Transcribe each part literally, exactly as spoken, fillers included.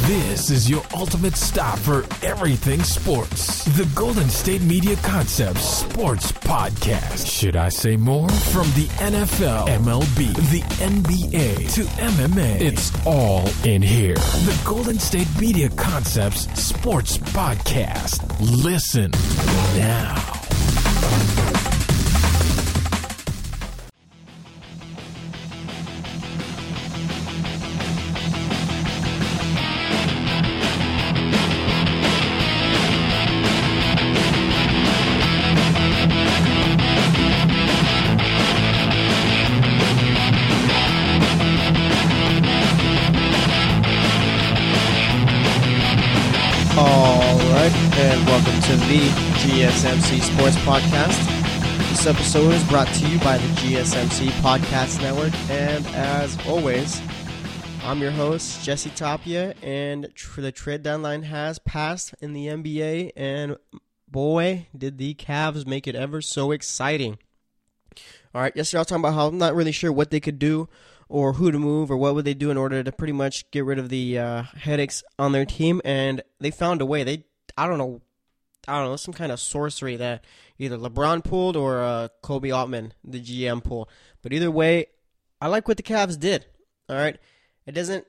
This is your ultimate stop for everything sports. The Golden State Media Concepts Sports Podcast. Should I say more? From the N F L, M L B, the N B A to M M A, it's all in here. The Golden State Media Concepts Sports Podcast. Listen now. And welcome to the G S M C Sports Podcast. This episode is brought to you by the G S M C Podcast Network. And as always, I'm your host, Jesse Tapia. And tr- the trade deadline has passed in the N B A. And boy, did the Cavs make it ever so exciting. All right, yesterday I was talking about how I'm not really sure what they could do or who to move or what would they do in order to pretty much get rid of the uh, headaches on their team. And they found a way. They I don't know, I don't know, some kind of sorcery that either LeBron pulled or uh, Kobe Altman, the G M, pulled. But either way, I like what the Cavs did, all right? It doesn't,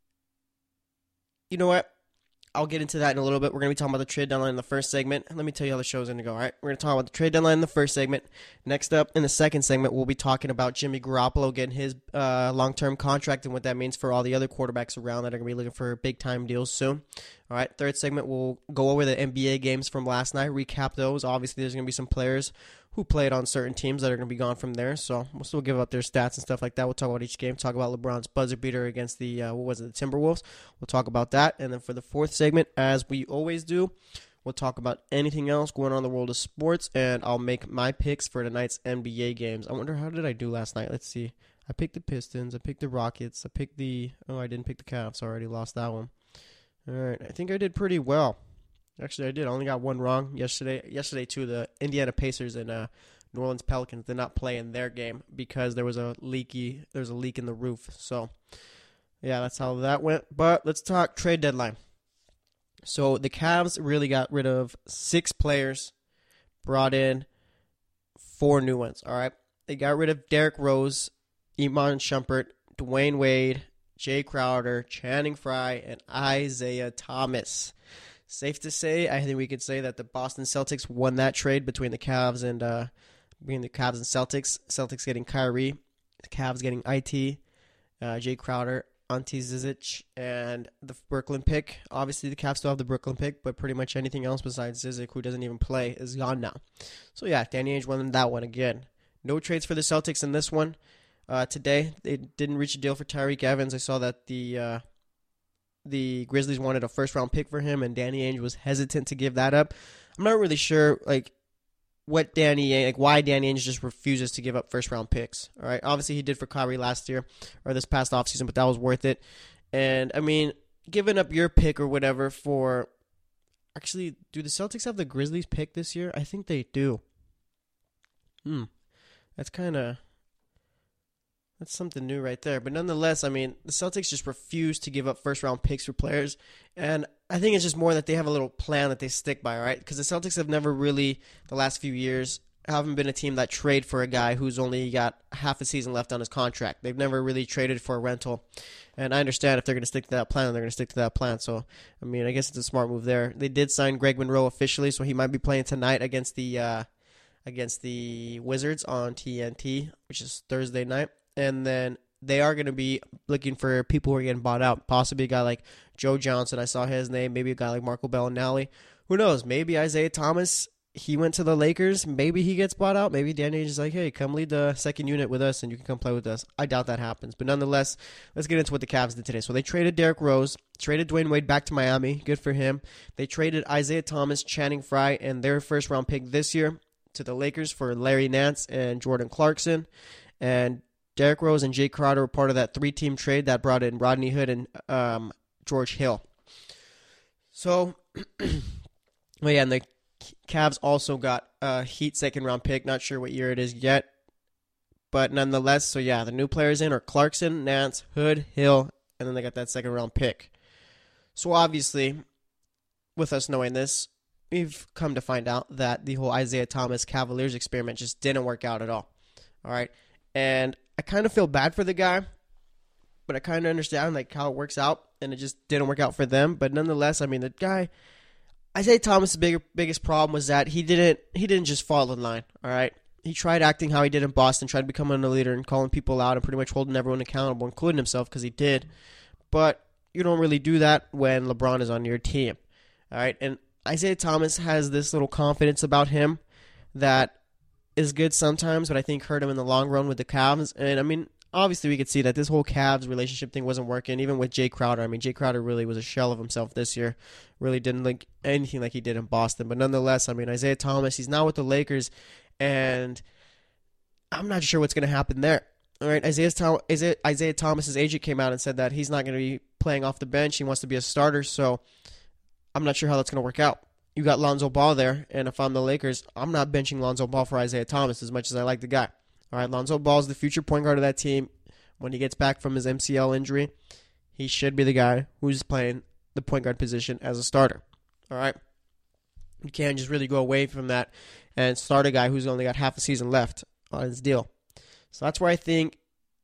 you know what? I'll get into that in a little bit. We're going to be talking about the trade deadline in the first segment. Let me tell you how the show's going to go, all right? We're going to talk about the trade deadline in the first segment. Next up, in the second segment, we'll be talking about Jimmy Garoppolo getting his uh, long-term contract and what that means for all the other quarterbacks around that are going to be looking for big-time deals soon. All right, third segment, we'll go over the N B A games from last night, recap those. Obviously, there's going to be some players who played on certain teams that are going to be gone from there, so we'll still give up their stats and stuff like that. We'll talk about each game, talk about LeBron's buzzer beater against the, uh, what was it, the Timberwolves. We'll talk about that, and then for the fourth segment, as we always do, we'll talk about anything else going on in the world of sports, and I'll make my picks for tonight's N B A games. I wonder, how did I do last night? Let's see. I picked the Pistons, I picked the Rockets, I picked the, oh, I didn't pick the Cavs, so I already lost that one. All right, I think I did pretty well. Actually, I did. I only got one wrong yesterday. Yesterday, too, the Indiana Pacers and uh, New Orleans Pelicans did not play in their game because there was a leaky. There was a leak in the roof. So, yeah, that's how that went. But let's talk trade deadline. So the Cavs really got rid of six players, brought in four new ones. All right, they got rid of Derrick Rose, Iman Shumpert, Dwayne Wade, Jay Crowder, Channing Frye, and Isaiah Thomas. Safe to say, I think we could say that the Boston Celtics won that trade between the Cavs and uh, between the Cavs and Celtics. Celtics getting Kyrie, the Cavs getting I T, uh, Jay Crowder, Ante Zizic, and the Brooklyn pick. Obviously, the Cavs still have the Brooklyn pick, but pretty much anything else besides Zizic, who doesn't even play, is gone now. So yeah, Danny Ainge won that one again. No trades for the Celtics in this one. Uh, today, they didn't reach a deal for Tyreke Evans. I saw that the uh, the Grizzlies wanted a first-round pick for him, and Danny Ainge was hesitant to give that up. I'm not really sure, like, what Danny Ainge, like, why Danny Ainge just refuses to give up first-round picks. All right, obviously he did for Kyrie last year or this past offseason, but that was worth it. And I mean, giving up your pick or whatever for, actually, do the Celtics have the Grizzlies pick this year? I think they do. Hmm, that's kind of. That's something new right there. But nonetheless, I mean, the Celtics just refuse to give up first-round picks for players. And I think it's just more that they have a little plan that they stick by, right? Because the Celtics have never really, the last few years, haven't been a team that trade for a guy who's only got half a season left on his contract. They've never really traded for a rental. And I understand if they're going to stick to that plan, they're going to stick to that plan. So, I mean, I guess it's a smart move there. They did sign Greg Monroe officially, so he might be playing tonight against the uh, against the Wizards on T N T, which is Thursday night. And then they are going to be looking for people who are getting bought out. Possibly a guy like Joe Johnson. I saw his name. Maybe a guy like Marco Bellinelli. Who knows? Maybe Isaiah Thomas. He went to the Lakers. Maybe he gets bought out. Maybe Danny Ainge is like, hey, come lead the second unit with us and you can come play with us. I doubt that happens. But nonetheless, let's get into what the Cavs did today. So they traded Derrick Rose, traded Dwayne Wade back to Miami. Good for him. They traded Isaiah Thomas, Channing Frye, and their first-round pick this year to the Lakers for Larry Nance and Jordan Clarkson. And Derrick Rose and Jay Crowder were part of that three-team trade that brought in Rodney Hood and um, George Hill. So, well, yeah, and the Cavs also got a Heat second-round pick. Not sure what year it is yet. But nonetheless, so yeah, the new players in are Clarkson, Nance, Hood, Hill, and then they got that second-round pick. So obviously, with us knowing this, we've come to find out that the whole Isaiah Thomas Cavaliers experiment just didn't work out at all. All right. And I kind of feel bad for the guy, but I kind of understand like how it works out, and it just didn't work out for them. But nonetheless, I mean, the guy, Isaiah Thomas' big, biggest problem was that he didn't he didn't just fall in line. All right. He tried acting how he did in Boston, tried becoming a leader and calling people out and pretty much holding everyone accountable, including himself, because he did. But you don't really do that when LeBron is on your team. All right. And Isaiah Thomas has this little confidence about him that is good sometimes, but I think hurt him in the long run with the Cavs. And I mean, obviously we could see that this whole Cavs relationship thing wasn't working, even with Jay Crowder. I mean, Jay Crowder really was a shell of himself this year. Really didn't look anything like he did in Boston. But nonetheless, I mean, Isaiah Thomas, he's now with the Lakers, and I'm not sure what's going to happen there. All right, Isaiah, Tom- Isaiah, Isaiah Thomas's agent came out and said that he's not going to be playing off the bench. He wants to be a starter, so I'm not sure how that's going to work out. You got Lonzo Ball there, and if I'm the Lakers, I'm not benching Lonzo Ball for Isaiah Thomas as much as I like the guy. All right, Lonzo Ball is the future point guard of that team. When he gets back from his M C L injury, he should be the guy who's playing the point guard position as a starter. All right? You can't just really go away from that and start a guy who's only got half a season left on his deal. So that's where I think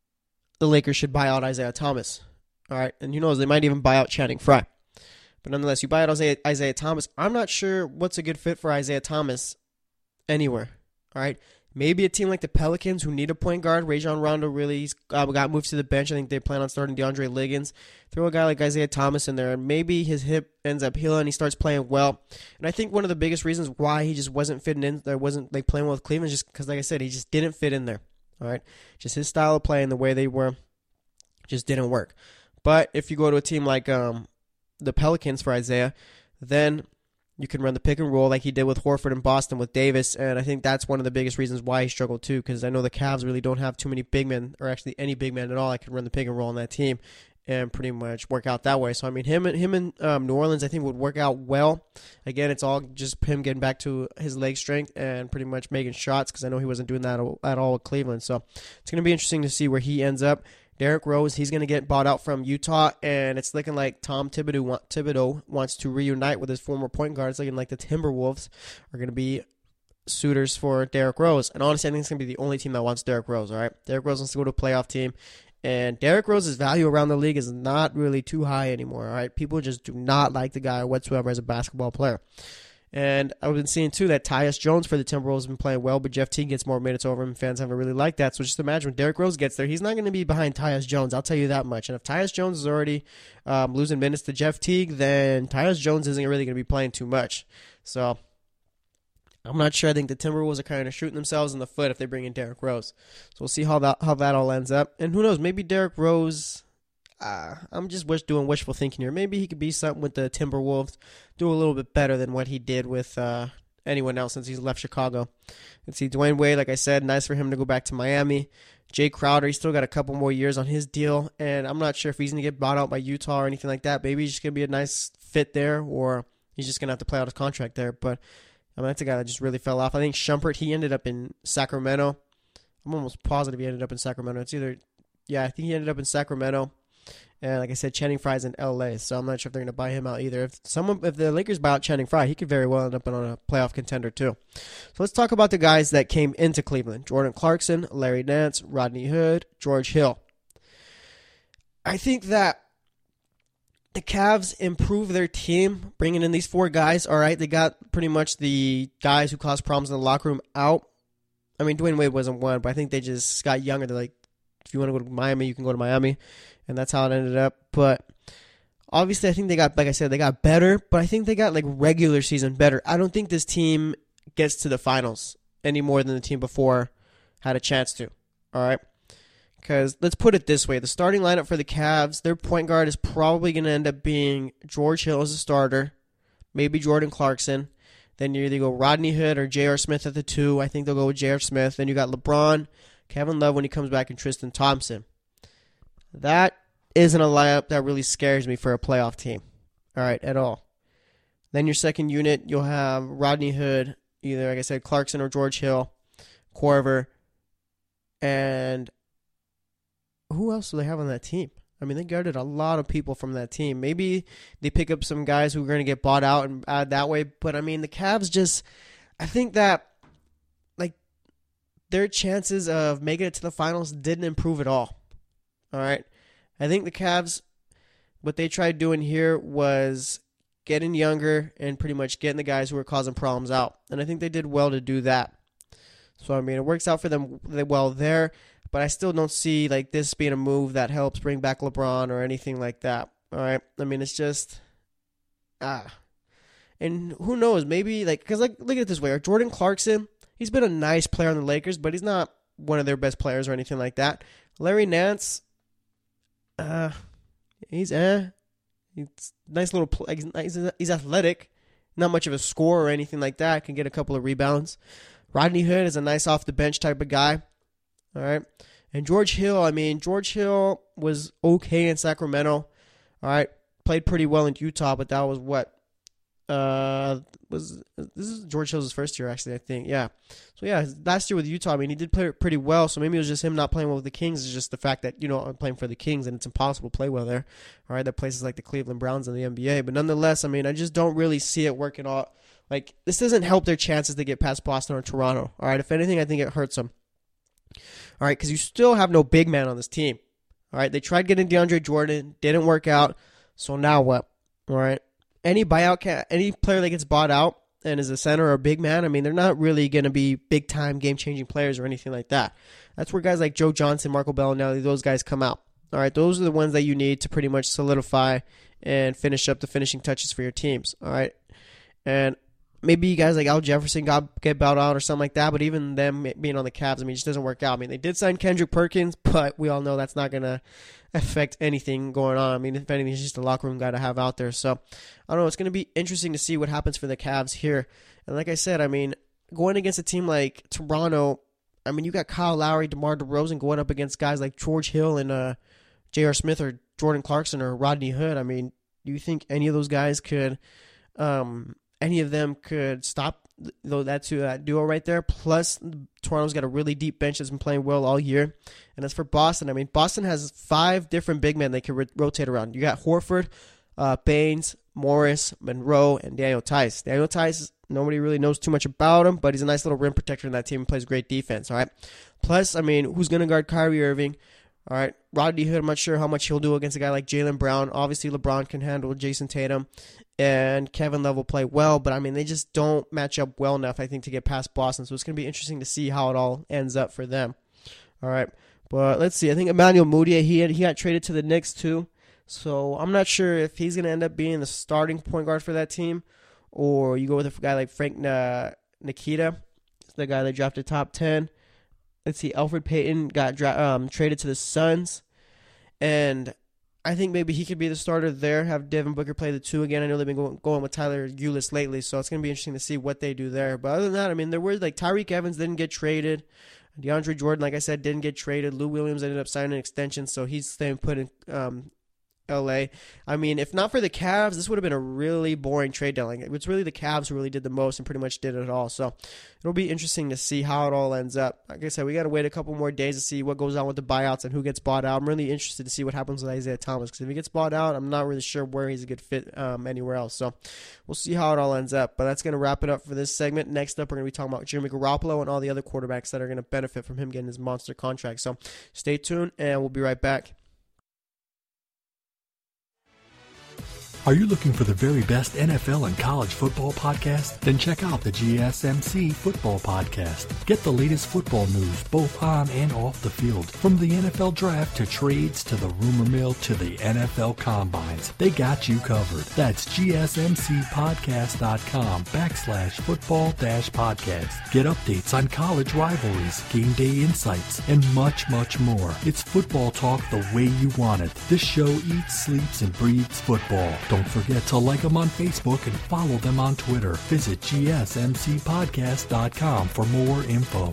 the Lakers should buy out Isaiah Thomas. All right, and who knows, they might even buy out Channing Frye. But nonetheless, you buy out Isaiah, Isaiah Thomas. I'm not sure what's a good fit for Isaiah Thomas anywhere. All right, maybe a team like the Pelicans who need a point guard. Rajon Rondo really uh, got moved to the bench. I think they plan on starting DeAndre Liggins. Throw a guy like Isaiah Thomas in there, and maybe his hip ends up healing and he starts playing well. And I think one of the biggest reasons why he just wasn't fitting in there, wasn't like playing well with Cleveland, just because, like I said, he just didn't fit in there. All right, just his style of play and the way they were just didn't work. But if you go to a team like um, the Pelicans for Isaiah, then you can run the pick and roll like he did with Horford in Boston with Davis, and I think that's one of the biggest reasons why he struggled too, because I know the Cavs really don't have too many big men, or actually any big men at all. I can run the pick and roll on that team and pretty much work out that way. So I mean, him and him and um, New Orleans, I think, would work out well. Again, it's all just him getting back to his leg strength and pretty much making shots, because I know he wasn't doing that at all with Cleveland. So it's going to be interesting to see where he ends up. Derrick Rose, he's going to get bought out from Utah, and it's looking like Tom Thibodeau, want, Thibodeau wants to reunite with his former point guard. It's looking like the Timberwolves are going to be suitors for Derrick Rose. And honestly, I think it's going to be the only team that wants Derrick Rose, all right? Derrick Rose wants to go to a playoff team, and Derrick Rose's value around the league is not really too high anymore, all right? People just do not like the guy whatsoever as a basketball player. And I've been seeing, too, that Tyus Jones for the Timberwolves has been playing well, but Jeff Teague gets more minutes over him. Fans haven't really liked that. So just imagine when Derrick Rose gets there, he's not going to be behind Tyus Jones. I'll tell you that much. And if Tyus Jones is already um, losing minutes to Jeff Teague, then Tyus Jones isn't really going to be playing too much. So I'm not sure. I think the Timberwolves are kind of shooting themselves in the foot if they bring in Derrick Rose. So we'll see how that, how that all ends up. And who knows, maybe Derrick Rose... Uh, I'm just wish doing wishful thinking here. Maybe he could be something with the Timberwolves, do a little bit better than what he did with uh, anyone else since he's left Chicago. Let's see, Dwayne Wade, like I said, nice for him to go back to Miami. Jay Crowder, he's still got a couple more years on his deal, and I'm not sure if he's going to get bought out by Utah or anything like that. Maybe he's just going to be a nice fit there, or he's just going to have to play out his contract there. But I mean, that's a guy that just really fell off. I think Shumpert, he ended up in Sacramento. I'm almost positive he ended up in Sacramento. It's either, yeah, I think he ended up in Sacramento. And like I said, Channing Frye's in L A, so I'm not sure if they're going to buy him out either. If someone, if the Lakers buy out Channing Frye, he could very well end up on a playoff contender too. So let's talk about the guys that came into Cleveland. Jordan Clarkson, Larry Nance, Rodney Hood, George Hill. I think that the Cavs improved their team, bringing in these four guys. All right, they got pretty much the guys who caused problems in the locker room out. I mean, Dwayne Wade wasn't one, but I think they just got younger. They're like, if you want to go to Miami, you can go to Miami. And that's how it ended up. But obviously, I think they got, like I said, they got better. But I think they got like regular season better. I don't think this team gets to the finals any more than the team before had a chance to. All right? Because let's put it this way. The starting lineup for the Cavs, their point guard is probably going to end up being George Hill as a starter. Maybe Jordan Clarkson. Then you either go Rodney Hood or J R. Smith at the two. I think they'll go with J R. Smith. Then you got LeBron, Kevin Love when he comes back, and Tristan Thompson. That isn't a lineup that really scares me for a playoff team, all right, at all. Then your second unit, you'll have Rodney Hood, either, like I said, Clarkson or George Hill, Korver, and who else do they have on that team? I mean, they guarded a lot of people from that team. Maybe they pick up some guys who are going to get bought out and add that way. But, I mean, the Cavs just, I think that, like, their chances of making it to the finals didn't improve at all. All right? I think the Cavs, what they tried doing here was getting younger and pretty much getting the guys who were causing problems out. And I think they did well to do that. So, I mean, it works out for them well there. But I still don't see like this being a move that helps bring back LeBron or anything like that. All right, I mean it's just ah, and who knows? Maybe like because like look at it this way: Jordan Clarkson, he's been a nice player on the Lakers, but he's not one of their best players or anything like that. Larry Nance, uh, he's eh, he's nice little play. He's, he's athletic, not much of a scorer or anything like that. Can get a couple of rebounds. Rodney Hood is a nice off the bench type of guy. All right. And George Hill, I mean, George Hill was okay in Sacramento. All right. Played pretty well in Utah, but that was what? Uh, was This is George Hill's first year, actually, I think. Yeah. So, yeah, last year with Utah, I mean, he did play pretty well. So maybe it was just him not playing well with the Kings. It's just the fact that, you know, I'm playing for the Kings and it's impossible to play well there. All right. That places like the Cleveland Browns in the N B A. But nonetheless, I mean, I just don't really see it working out. Like, this doesn't help their chances to get past Boston or Toronto. All right. If anything, I think it hurts them. All right, because you still have no big man on this team. All right, they tried getting DeAndre Jordan, didn't work out. So now what? All right, any buyout, ca- any player that gets bought out and is a center or a big man, I mean, they're not really going to be big time, game changing players or anything like that. That's where guys like Joe Johnson, Marco Bellinelli, those guys come out. All right, those are the ones that you need to pretty much solidify and finish up the finishing touches for your teams. All right, and maybe guys like Al Jefferson got get bailed out or something like that, but even them being on the Cavs, I mean, it just doesn't work out. I mean, they did sign Kendrick Perkins, but we all know that's not going to affect anything going on. I mean, if anything, he's just a locker room guy to have out there. So, I don't know. It's going to be interesting to see what happens for the Cavs here. And like I said, I mean, going against a team like Toronto, I mean, you got Kyle Lowry, DeMar DeRozan going up against guys like George Hill and uh, J R. Smith or Jordan Clarkson or Rodney Hood. I mean, do you think any of those guys could um, – any of them could stop though that to that duo right there? Plus, Toronto's got a really deep bench that's been playing well all year. And as for Boston, I mean, Boston has five different big men they can ro- rotate around. You got Horford, uh, Baines, Morris, Monroe, and Daniel Tice. Daniel Tice, nobody really knows too much about him, but he's a nice little rim protector in that team and plays great defense. All right. Plus, I mean, who's going to guard Kyrie Irving? All right, Rodney Hood, I'm not sure how much he'll do against a guy like Jaylen Brown. Obviously, LeBron can handle Jason Tatum, and Kevin Love will play well, but, I mean, they just don't match up well enough, I think, to get past Boston. So it's going to be interesting to see how it all ends up for them. All right, but let's see. I think Emmanuel Mudiay, he, had, he got traded to the Knicks, too. So I'm not sure if he's going to end up being the starting point guard for that team, or you go with a guy like Frank uh, Nikita, the guy they drafted top ten. Let's see, Elfrid Payton got dra- um, traded to the Suns, and I think maybe he could be the starter there, have Devin Booker play the two again. I know they've been going, going with Tyler Ulis lately, so it's going to be interesting to see what they do there. But other than that, I mean, there were, like, Tyreek Evans didn't get traded. DeAndre Jordan, like I said, didn't get traded. Lou Williams ended up signing an extension, so he's staying put in um, L A. I mean, if not for the Cavs, this would have been a really boring trade deadline. It's really the Cavs who really did the most and pretty much did it all. So it'll be interesting to see how it all ends up. Like I said, we got to wait a couple more days to see what goes on with the buyouts and who gets bought out. I'm really interested to see what happens with Isaiah Thomas, because if he gets bought out, I'm not really sure where he's a good fit um, anywhere else. So we'll see how it all ends up. But that's going to wrap it up for this segment. Next up, we're going to be talking about Jimmy Garoppolo and all the other quarterbacks that are going to benefit from him getting his monster contract. So stay tuned, and we'll be right back. Are you looking for the very best N F L and college football podcast? Then check out the G S M C Football Podcast. Get the latest football news both on and off the field. From the N F L Draft to trades to the rumor mill to the N F L Combines. They got you covered. That's gsmcpodcast.com backslash football dash podcast. Get updates on college rivalries, game day insights, and much, much more. It's football talk the way you want it. This show eats, sleeps, and breathes football. Don't forget to like them on Facebook and follow them on Twitter. Visit g s m c podcast dot com for more info.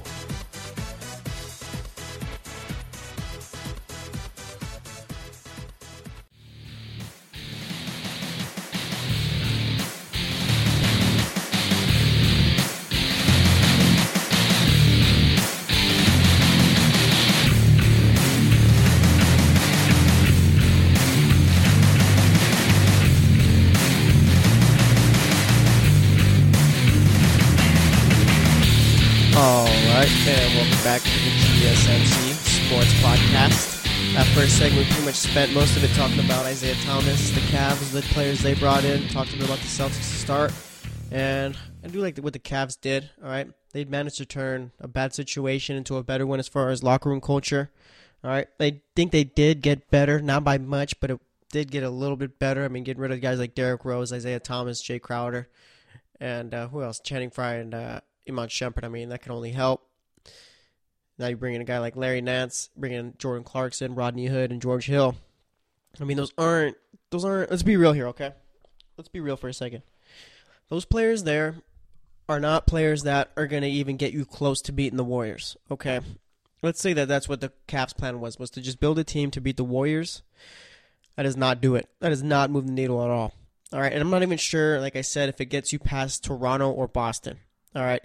right, and welcome back to the G S M C Sports Podcast. That first segment, we pretty much spent most of it talking about Isaiah Thomas, the Cavs, the players they brought in, talked a bit about the Celtics to start, and I do like what the Cavs did, all right? They managed to turn a bad situation into a better one as far as locker room culture, all right? I think they did get better, not by much, but it did get a little bit better. I mean, getting rid of guys like Derrick Rose, Isaiah Thomas, Jay Crowder, and uh, who else? Channing Frye and uh, Iman Shumpert. I mean, that can only help. Now you bring in a guy like Larry Nance, bring in Jordan Clarkson, Rodney Hood, and George Hill. I mean, those aren't, those aren't, let's be real here, okay? Let's be real for a second. Those players there are not players that are going to even get you close to beating the Warriors, okay? Let's say that that's what the Cavs' plan was, was to just build a team to beat the Warriors. That does not do it. That does not move the needle at all. All right, and I'm not even sure, like I said, if it gets you past Toronto or Boston. All right.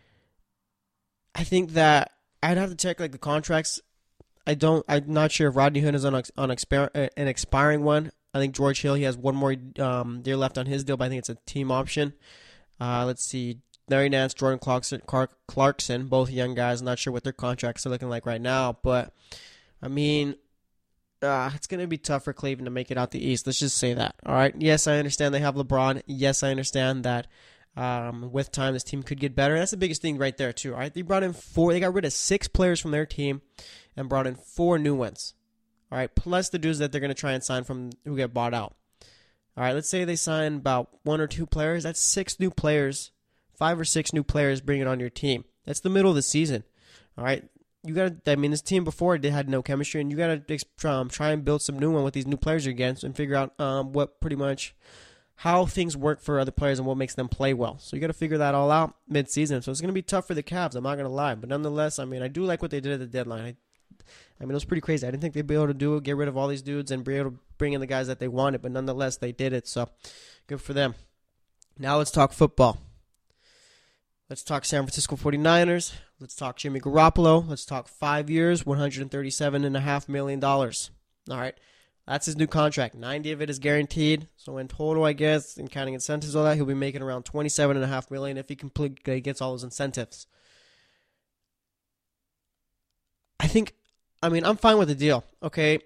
I think that I'd have to check like the contracts. I don't. I'm not sure if Rodney Hood is on, on expir, an expiring one. I think George Hill, he has one more um, year left on his deal, but I think it's a team option. Uh, let's see, Larry Nance, Jordan Clarkson, Clarkson, both young guys. I'm not sure what their contracts are looking like right now, but I mean, uh, it's gonna be tough for Cleveland to make it out the East. Let's just say that. All right. Yes, I understand they have LeBron. Yes, I understand that. Um, with time, this team could get better. That's the biggest thing right there, too. All right, they brought in four. They got rid of six players from their team and brought in four new ones. All right, plus the dudes that they're going to try and sign from who get bought out. All right, let's say they sign about one or two players. That's six new players, five or six new players bringing on your team. That's the middle of the season. All right, you got to. I mean, this team before it had no chemistry, and you got to um, try and build some new one with these new players again, and figure out um, what pretty much. How things work for other players and what makes them play well. So you got to figure that all out mid-season. So it's going to be tough for the Cavs. I'm not going to lie. But nonetheless, I mean, I do like what they did at the deadline. I, I mean, it was pretty crazy. I didn't think they'd be able to do it, get rid of all these dudes and be able to bring in the guys that they wanted. But nonetheless, they did it. So good for them. Now let's talk football. Let's talk San Francisco forty-niners. Let's talk Jimmy Garoppolo. Let's talk five years, one hundred thirty-seven point five million dollars. All right. That's his new contract. ninety of it is guaranteed. So in total, I guess, in counting incentives, all that, he'll be making around twenty-seven point five million dollars if he completely gets all those incentives. I think, I mean, I'm fine with the deal, okay?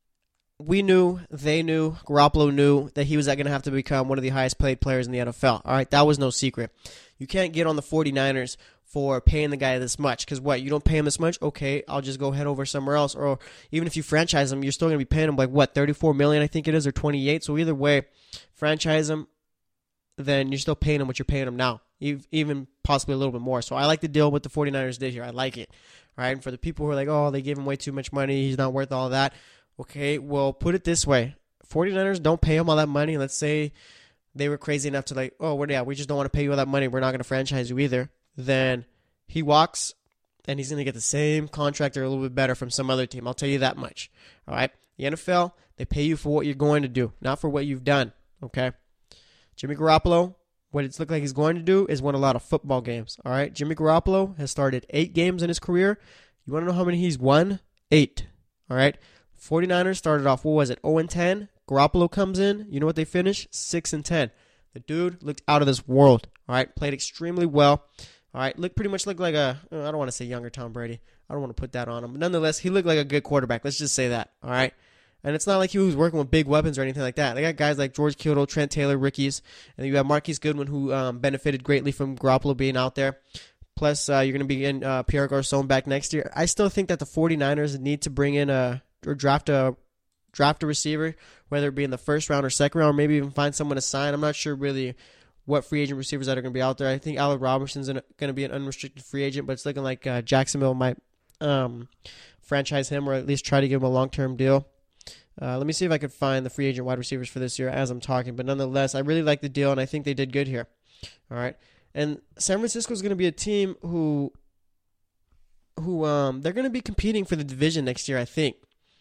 We knew, they knew, Garoppolo knew that he was going to have to become one of the highest paid players in the N F L. All right, that was no secret. You can't get on the forty-niners for paying the guy this much. Because what, you don't pay him this much? Okay, I'll just go head over somewhere else. Or even if you franchise him, you're still going to be paying him like, what, thirty-four million dollars I think it is, or twenty-eight. So either way, franchise him, then you're still paying him what you're paying him now. Even possibly a little bit more. So I like the deal with the forty-niners did here. I like it. All right, and for the people who are like, oh, they gave him way too much money, he's not worth all that. Okay, well, put it this way. forty-niners don't pay him all that money. Let's say they were crazy enough to like, oh, well, yeah, we just don't want to pay you all that money. We're not going to franchise you either. Then he walks, and he's going to get the same contract or a little bit better from some other team. I'll tell you that much. All right? The N F L, they pay you for what you're going to do, not for what you've done. Okay? Jimmy Garoppolo, what it's looked like he's going to do is win a lot of football games. All right? Jimmy Garoppolo has started eight games in his career. You want to know how many he's won? Eight. All right? forty-niners started off, what was it, oh and ten? Garoppolo comes in. You know what they finished? six and ten. The dude looked out of this world. All right? Played extremely well. All right, look pretty much looked like a, I don't want to say younger Tom Brady. I don't want to put that on him. But nonetheless, he looked like a good quarterback. Let's just say that, all right? And it's not like he was working with big weapons or anything like that. They got guys like George Kittle, Trent Taylor, rookies. And you have Marquise Goodwin, who um, benefited greatly from Garoppolo being out there. Plus, uh, you're going to be getting uh, Pierre Garçon back next year. I still think that the forty-niners need to bring in a, or draft a, draft a receiver, whether it be in the first round or second round, or maybe even find someone to sign. I'm not sure really what free agent receivers that are going to be out there. I think Allen Robinson's going to be an unrestricted free agent, but it's looking like uh, Jacksonville might um, franchise him or at least try to give him a long-term deal. Uh, let me see if I can find the free agent wide receivers for this year as I'm talking. But nonetheless, I really like the deal, and I think they did good here. All right, and San Francisco is going to be a team who, who um, they're going to be competing for the division next year, I think.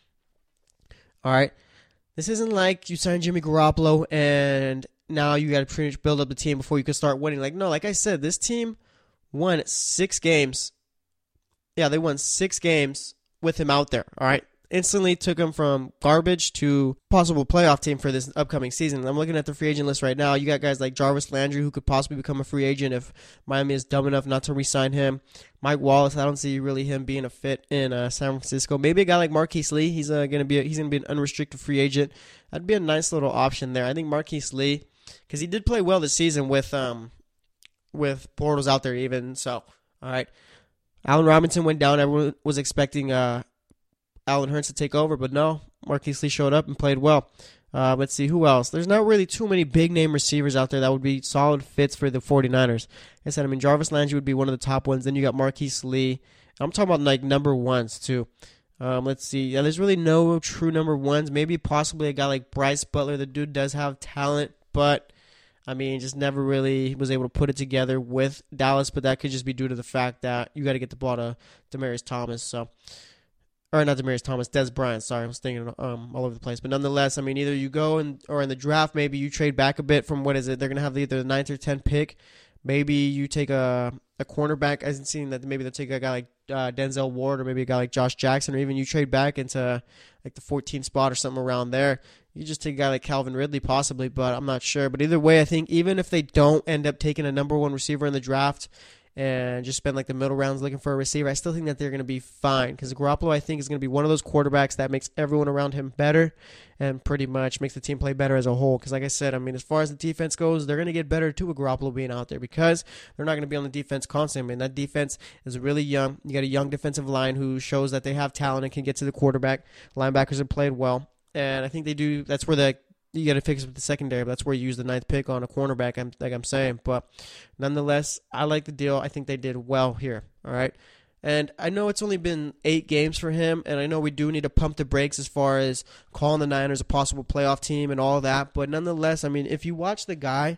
All right, this isn't like you sign Jimmy Garoppolo and now you got to pretty much build up the team before you can start winning. Like, no, like I said, this team won six games. Yeah, they won six games with him out there, all right? instantly took him from garbage to possible playoff team for this upcoming season. I'm looking at the free agent list right now. You got guys like Jarvis Landry, who could possibly become a free agent if Miami is dumb enough not to re-sign him. Mike Wallace, I don't see really him being a fit in uh, San Francisco. Maybe a guy like Marquise Lee. He's uh, gonna be a, he's gonna be an unrestricted free agent. That'd be a nice little option there. I think Marquise Lee, because he did play well this season with um with Bortles out there even. So all right, Allen Robinson went down. Everyone was expecting uh. Allen Hurts to take over, but no, Marquise Lee showed up and played well. Uh, let's see, who else? There's not really too many big-name receivers out there that would be solid fits for the 49ers. Like I said, I mean, Jarvis Landry would be one of the top ones. Then you got Marquise Lee. I'm talking about, like, number ones, too. Um, let's see. Yeah, there's really no true number ones. Maybe possibly a guy like Bryce Butler. The dude does have talent, but, I mean, just never really was able to put it together with Dallas, but that could just be due to the fact that you got to get the ball to Demaryius Thomas, so... Or not Demaryius Thomas, Dez Bryant. Sorry, I was thinking um, all over the place. But nonetheless, I mean, either you go and or in the draft, maybe you trade back a bit from what is it? They're going to have either the ninth or tenth pick. Maybe you take a a cornerback. I've seen that maybe they'll take a guy like uh, Denzel Ward or maybe a guy like Josh Jackson, or even you trade back into like the fourteenth spot or something around there. You just take a guy like Calvin Ridley possibly, but I'm not sure. But either way, I think even if they don't end up taking a number one receiver in the draft, and just spend like the middle rounds looking for a receiver, I still think that they're going to be fine because Garoppolo, I think, is going to be one of those quarterbacks that makes everyone around him better and pretty much makes the team play better as a whole. Because like I said, I mean, as far as the defense goes, they're going to get better too with Garoppolo being out there because they're not going to be on the defense constantly. I mean, that defense is really young. You got a young defensive line who shows that they have talent and can get to the quarterback. Linebackers have played well, and I think they do. That's where the You got to fix it with the secondary, but that's where you use the ninth pick on a cornerback, I'm, like I'm saying. But nonetheless, I like the deal. I think they did well here, all right? And I know it's only been eight games for him, and I know we do need to pump the brakes as far as calling the Niners a possible playoff team and all that. But nonetheless, I mean, if you watch the guy,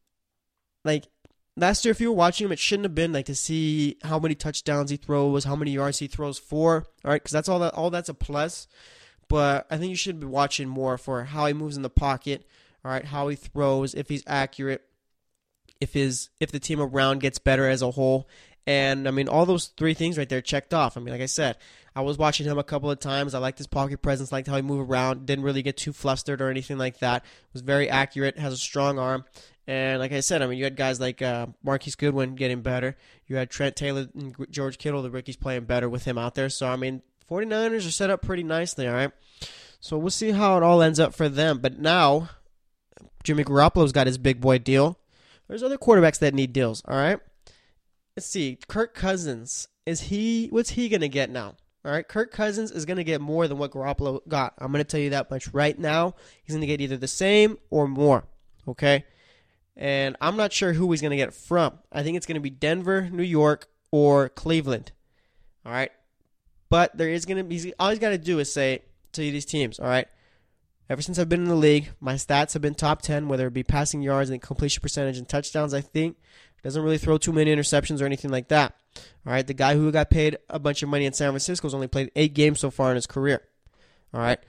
like last year, if you were watching him, it shouldn't have been like to see how many touchdowns he throws, how many yards he throws for, all right? Because that's all that all that's a plus. But I think you should be watching more for how he moves in the pocket, all right, how he throws, if he's accurate, if his if the team around gets better as a whole. And, I mean, all those three things right there checked off. I mean, like I said, I was watching him a couple of times. I liked his pocket presence, liked how he moved around, didn't really get too flustered or anything like that. Was very accurate, has a strong arm. And like I said, I mean, you had guys like uh, Marquise Goodwin getting better. You had Trent Taylor and George Kittle, the rookies, playing better with him out there. So, I mean, 49ers are set up pretty nicely, all right? So we'll see how it all ends up for them. But now, Jimmy Garoppolo's got his big boy deal. There's other quarterbacks that need deals, all right? Let's see. Kirk Cousins, is he? What's he going to get now? All right, Kirk Cousins is going to get more than what Garoppolo got. I'm going to tell you that much right now. He's going to get either the same or more, okay? And I'm not sure who he's going to get from. I think it's going to be Denver, New York, or Cleveland, all right? But there is going to be, all he's got to do is say to these teams, all right, ever since I've been in the league, my stats have been top ten, whether it be passing yards and completion percentage and touchdowns, I think. Doesn't really throw too many interceptions or anything like that. All right, the guy who got paid a bunch of money in San Francisco has only played eight games so far in his career. All right,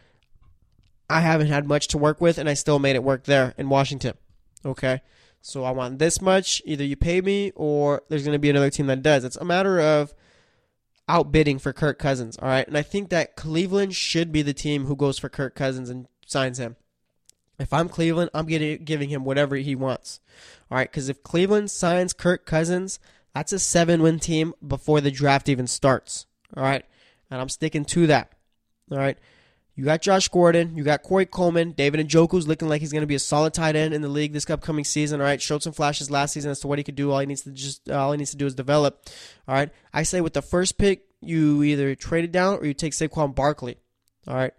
I haven't had much to work with, and I still made it work there in Washington. Okay, so I want this much. Either you pay me or there's going to be another team that does. It's a matter of outbidding for Kirk Cousins, all right? And I think that Cleveland should be the team who goes for Kirk Cousins and signs him. If I'm Cleveland, I'm getting, giving him whatever he wants, all right? Because if Cleveland signs Kirk Cousins, that's a seven-win team before the draft even starts, all right? And I'm sticking to that, all right? You got Josh Gordon. You got Corey Coleman. David Njoku's looking like he's going to be a solid tight end in the league this upcoming season. All right, showed some flashes last season as to what he could do. All he needs to just uh, all he needs to do is develop. All right, I say with the first pick, you either trade it down or you take Saquon Barkley. All right,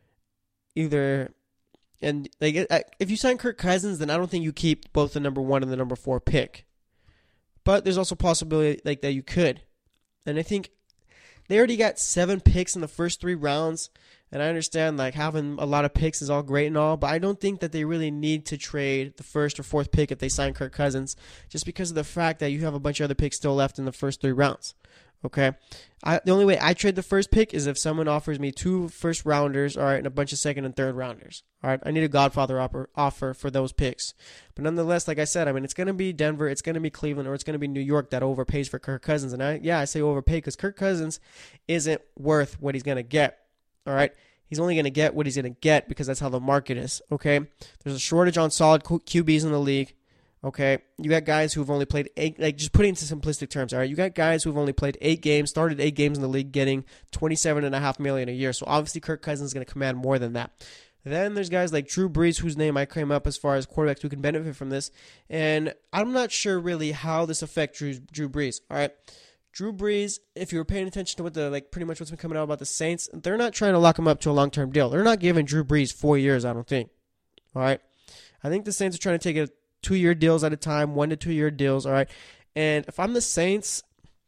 either and like if you sign Kirk Cousins, then I don't think you keep both the number one and the number four pick. But there's also a possibility like that you could, and I think they already got seven picks in the first three rounds. And I understand like having a lot of picks is all great and all, but I don't think that they really need to trade the first or fourth pick if they sign Kirk Cousins, just because of the fact that you have a bunch of other picks still left in the first three rounds. Okay, I, the only way I trade the first pick is if someone offers me two first rounders, all right, and a bunch of second and third rounders. All right, I need a Godfather offer, offer for those picks. But nonetheless, like I said, I mean, it's going to be Denver, it's going to be Cleveland, or it's going to be New York that overpays for Kirk Cousins. And I, yeah, I say overpay because Kirk Cousins isn't worth what he's going to get. All right. He's only going to get what he's going to get because that's how the market is, okay? There's a shortage on solid Q Bs in the league, okay? You got guys who've only played eight, like just putting it into simplistic terms, all right? You got guys who've only played eight games, started eight games in the league, getting twenty-seven point five million dollars a year. So obviously Kirk Cousins is going to command more than that. Then there's guys like Drew Brees, whose name I came up as far as quarterbacks who can benefit from this. And I'm not sure really how this affects Drew, Drew Brees, all right? Drew Brees, if you were paying attention to what the like pretty much what's been coming out about the Saints, they're not trying to lock him up to a long-term deal. They're not giving Drew Brees four years, I don't think. All right? I think the Saints are trying to take it two-year deals at a time, one to two-year deals, all right? And if I'm the Saints,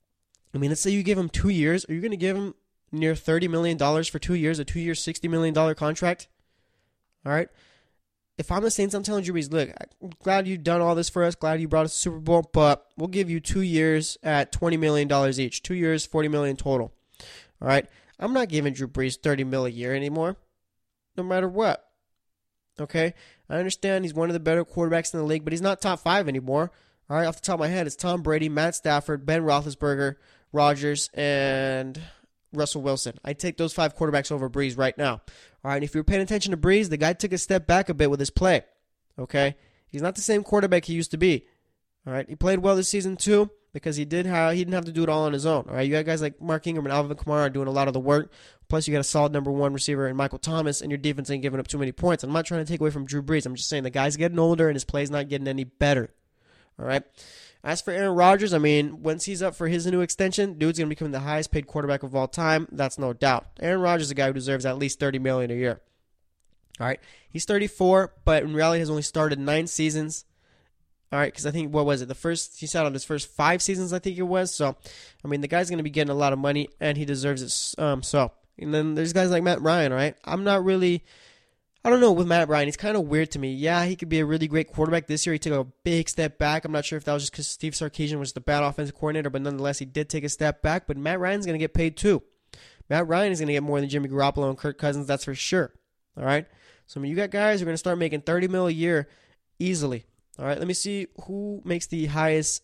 I mean, let's say you give him two years. Are you going to give him near thirty million dollars for two years, a two-year, sixty million dollars contract? All right? If I'm the Saints, I'm telling Drew Brees, look, I'm glad you've done all this for us. Glad you brought us to the Super Bowl, but we'll give you two years at twenty million dollars each. Two years, forty million dollars total. All right? I'm not giving Drew Brees thirty million dollars a year anymore, no matter what. Okay? I understand he's one of the better quarterbacks in the league, but he's not top five anymore. All right? Off the top of my head, it's Tom Brady, Matt Stafford, Ben Roethlisberger, Rodgers, and Russell Wilson. I'd take those five quarterbacks over Brees right now. All right, and if you're paying attention to Brees, the guy took a step back a bit with his play. Okay? He's not the same quarterback he used to be. All right? He played well this season too because he did have he didn't have to do it all on his own. All right? You got guys like Mark Ingram and Alvin Kamara doing a lot of the work. Plus, you got a solid number one receiver in Michael Thomas, and your defense ain't giving up too many points. I'm not trying to take away from Drew Brees. I'm just saying the guy's getting older and his play's not getting any better. All right? As for Aaron Rodgers, I mean, once he's up for his new extension, dude's going to become the highest paid quarterback of all time. That's no doubt. Aaron Rodgers is a guy who deserves at least thirty million dollars a year. All right. He's thirty-four, but in reality has only started nine seasons. All right, because I think, what was it? The first, he sat on his first five seasons, I think it was. So, I mean, the guy's going to be getting a lot of money, and he deserves it. Um, so, and then there's guys like Matt Ryan, all right? I'm not really... I don't know with Matt Ryan. He's kind of weird to me. Yeah, he could be a really great quarterback. This year he took a big step back. I'm not sure if that was just because Steve Sarkisian was the bad offensive coordinator, but nonetheless he did take a step back. But Matt Ryan's going to get paid too. Matt Ryan is going to get more than Jimmy Garoppolo and Kirk Cousins, that's for sure. All right? So I mean, you got guys who are going to start making thirty mil a year easily. All right? Let me see who makes the highest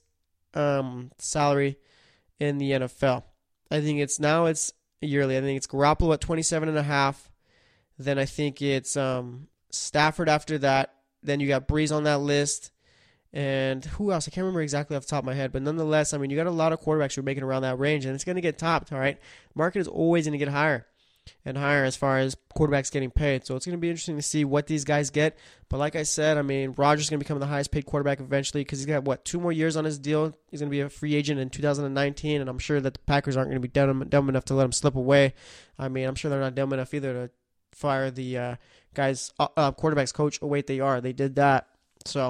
um, salary in the N F L. I think it's now it's yearly. I think it's Garoppolo at twenty-seven and a half. Then I think it's um, Stafford after that. Then you got Brees on that list. And who else? I can't remember exactly off the top of my head. But nonetheless, I mean, you got a lot of quarterbacks who are making around that range. And it's going to get topped, all right? The market is always going to get higher and higher as far as quarterbacks getting paid. So it's going to be interesting to see what these guys get. But like I said, I mean, Rodgers is going to become the highest paid quarterback eventually because he's got, what, two more years on his deal. He's going to be a free agent in two thousand nineteen. And I'm sure that the Packers aren't going to be dumb, dumb enough to let him slip away. I mean, I'm sure they're not dumb enough either to fire the uh, guys, uh, uh, quarterback's coach. Oh, wait, they are. They did that. So,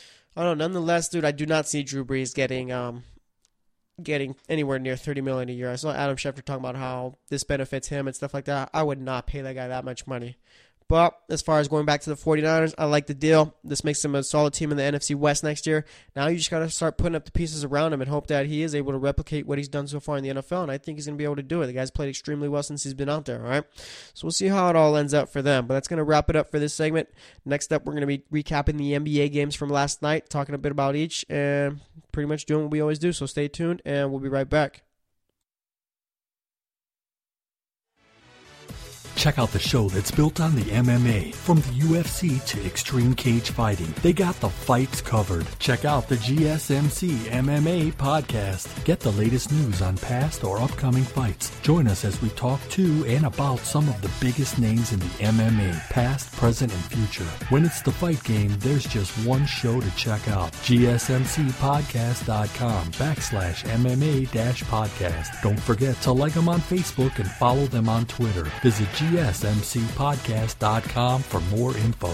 I don't know. Nonetheless, dude, I do not see Drew Brees getting um, getting anywhere near thirty million dollars a year. I saw Adam Schefter talking about how this benefits him and stuff like that. I would not pay that guy that much money. But as far as going back to the 49ers, I like the deal. This makes them a solid team in the N F C West next year. Now you just got to start putting up the pieces around him and hope that he is able to replicate what he's done so far in the N F L, and I think he's going to be able to do it. The guy's played extremely well since he's been out there, all right? So we'll see how it all ends up for them. But that's going to wrap it up for this segment. Next up, we're going to be recapping the N B A games from last night, talking a bit about each, and pretty much doing what we always do. So stay tuned, and we'll be right back. Check out the show that's built on the M M A, from the U F C to extreme cage fighting. They got the fights covered. Check out the G S M C M M A podcast. Get the latest news on past or upcoming fights. Join us as we talk to and about some of the biggest names in the M M A, past, present, and future. When it's the fight game, there's just one show to check out. G S M C podcast dot com backslash M M A dash podcast. Don't forget to like them on Facebook and follow them on Twitter. Visit G S M C podcast dot com for more info.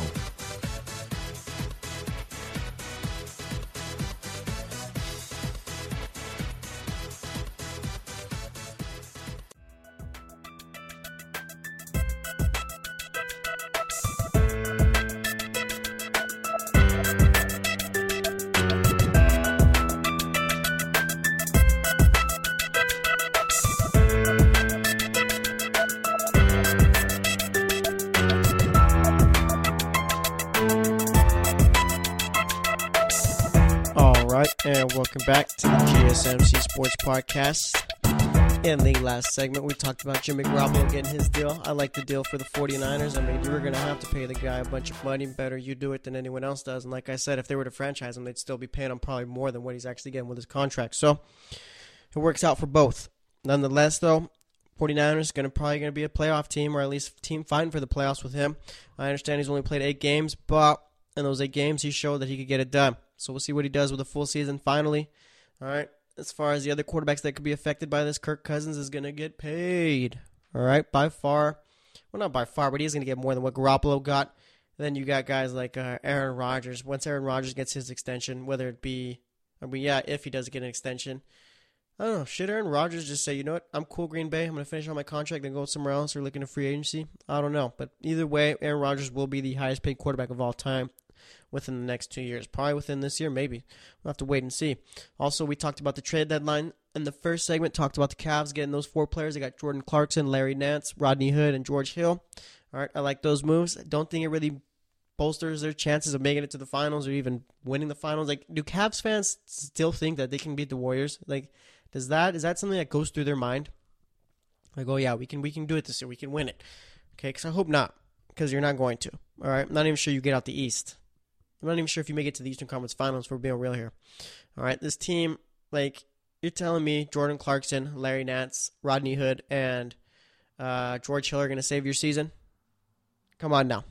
And welcome back to the G S M C Sports Podcast. In the last segment, we talked about Jimmy Garoppolo getting his deal. I like the deal for the 49ers. I mean, you were going to have to pay the guy a bunch of money. Better you do it than anyone else does. And like I said, if they were to franchise him, they'd still be paying him probably more than what he's actually getting with his contract. So it works out for both. Nonetheless, though, 49ers going to probably going to be a playoff team, or at least a team fighting for the playoffs with him. I understand he's only played eight games, but in those eight games, he showed that he could get it done. So we'll see what he does with a full season finally. All right. As far as the other quarterbacks that could be affected by this, Kirk Cousins is going to get paid. All right, by far. Well, not by far, but he's going to get more than what Garoppolo got. Then you got guys like uh, Aaron Rodgers. Once Aaron Rodgers gets his extension, whether it be, I mean, yeah, if he does get an extension, I don't know. Should Aaron Rodgers just say, you know what, I'm cool, Green Bay. I'm going to finish on my contract and go somewhere else or look into free agency? I don't know. But either way, Aaron Rodgers will be the highest paid quarterback of all time within the next two years. Probably within this year, maybe. We'll have to wait and see. Also, we talked about the trade deadline in the first segment, talked about the Cavs getting those four players. They got Jordan Clarkson, Larry Nance, Rodney Hood, and George Hill. All right, I like those moves. I don't think it really bolsters their chances of making it to the finals or even winning the finals. Like, do Cavs fans still think that they can beat the Warriors? Like, does that is that something that goes through their mind? Like, oh yeah, we can we can do it this year. We can win it. Okay, because I hope not, because you're not going to. All right, I'm not even sure you get out the East. I'm not even sure if you make it to the Eastern Conference Finals, if we're being real here. All right, this team, like, you're telling me Jordan Clarkson, Larry Nance, Rodney Hood, and uh, George Hill are going to save your season? Come on now.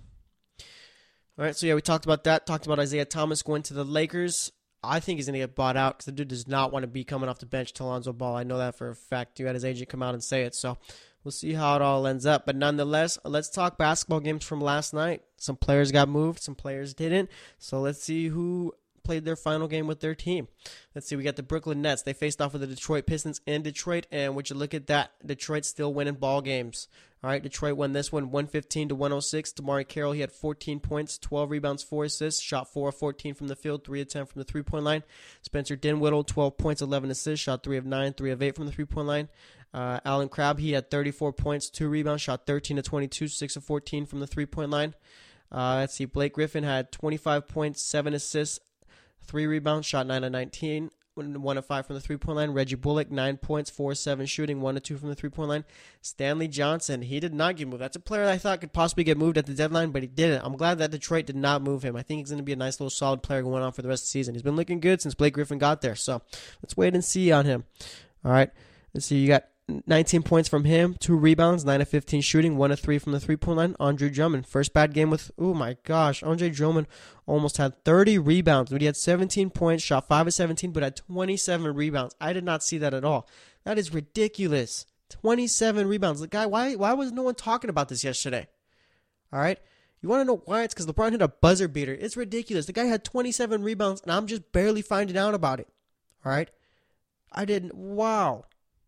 All right, so yeah, we talked about that. Talked about Isaiah Thomas going to the Lakers. I think he's going to get bought out because the dude does not want to be coming off the bench to Lonzo Ball. I know that for a fact. You had his agent come out and say it, so we'll see how it all ends up. But nonetheless, let's talk basketball games from last night. Some players got moved, some players didn't. So let's see who played their final game with their team. Let's see, we got the Brooklyn Nets. They faced off with the Detroit Pistons in Detroit, and would you look at that? Detroit's still winning ball games. All right, Detroit won this one one fifteen to one oh six. Damari Carroll, he had fourteen points, twelve rebounds, four assists, shot four of fourteen from the field, three of ten from the three-point line. Spencer Dinwiddie, twelve points, eleven assists, shot three of nine, three of eight from the three-point line. Uh, Alan Crabb, he had thirty-four points, two rebounds, shot thirteen of twenty-two, six of fourteen from the three-point line. Uh, let's see, Blake Griffin had twenty-five points, seven assists, three rebounds, shot nine of nineteen, one of five from the three-point line. Reggie Bullock, nine points, four of seven shooting, one of two from the three-point line. Stanley Johnson, he did not get moved. That's a player that I thought could possibly get moved at the deadline, but he didn't. I'm glad that Detroit did not move him. I think he's going to be a nice little solid player going on for the rest of the season. He's been looking good since Blake Griffin got there, so let's wait and see on him. All right, let's see, you got nineteen points from him, two rebounds, nine of fifteen shooting, one of three from the three-point line. Andre Drummond, first bad game with, oh my gosh, Andre Drummond almost had thirty rebounds. But he had seventeen points, shot five of seventeen, but had twenty-seven rebounds. I did not see that at all. That is ridiculous. twenty-seven rebounds. The guy, why, why was no one talking about this yesterday? All right? You want to know why? It's because LeBron hit a buzzer beater. It's ridiculous. The guy had twenty-seven rebounds, and I'm just barely finding out about it. All right? I didn't, wow.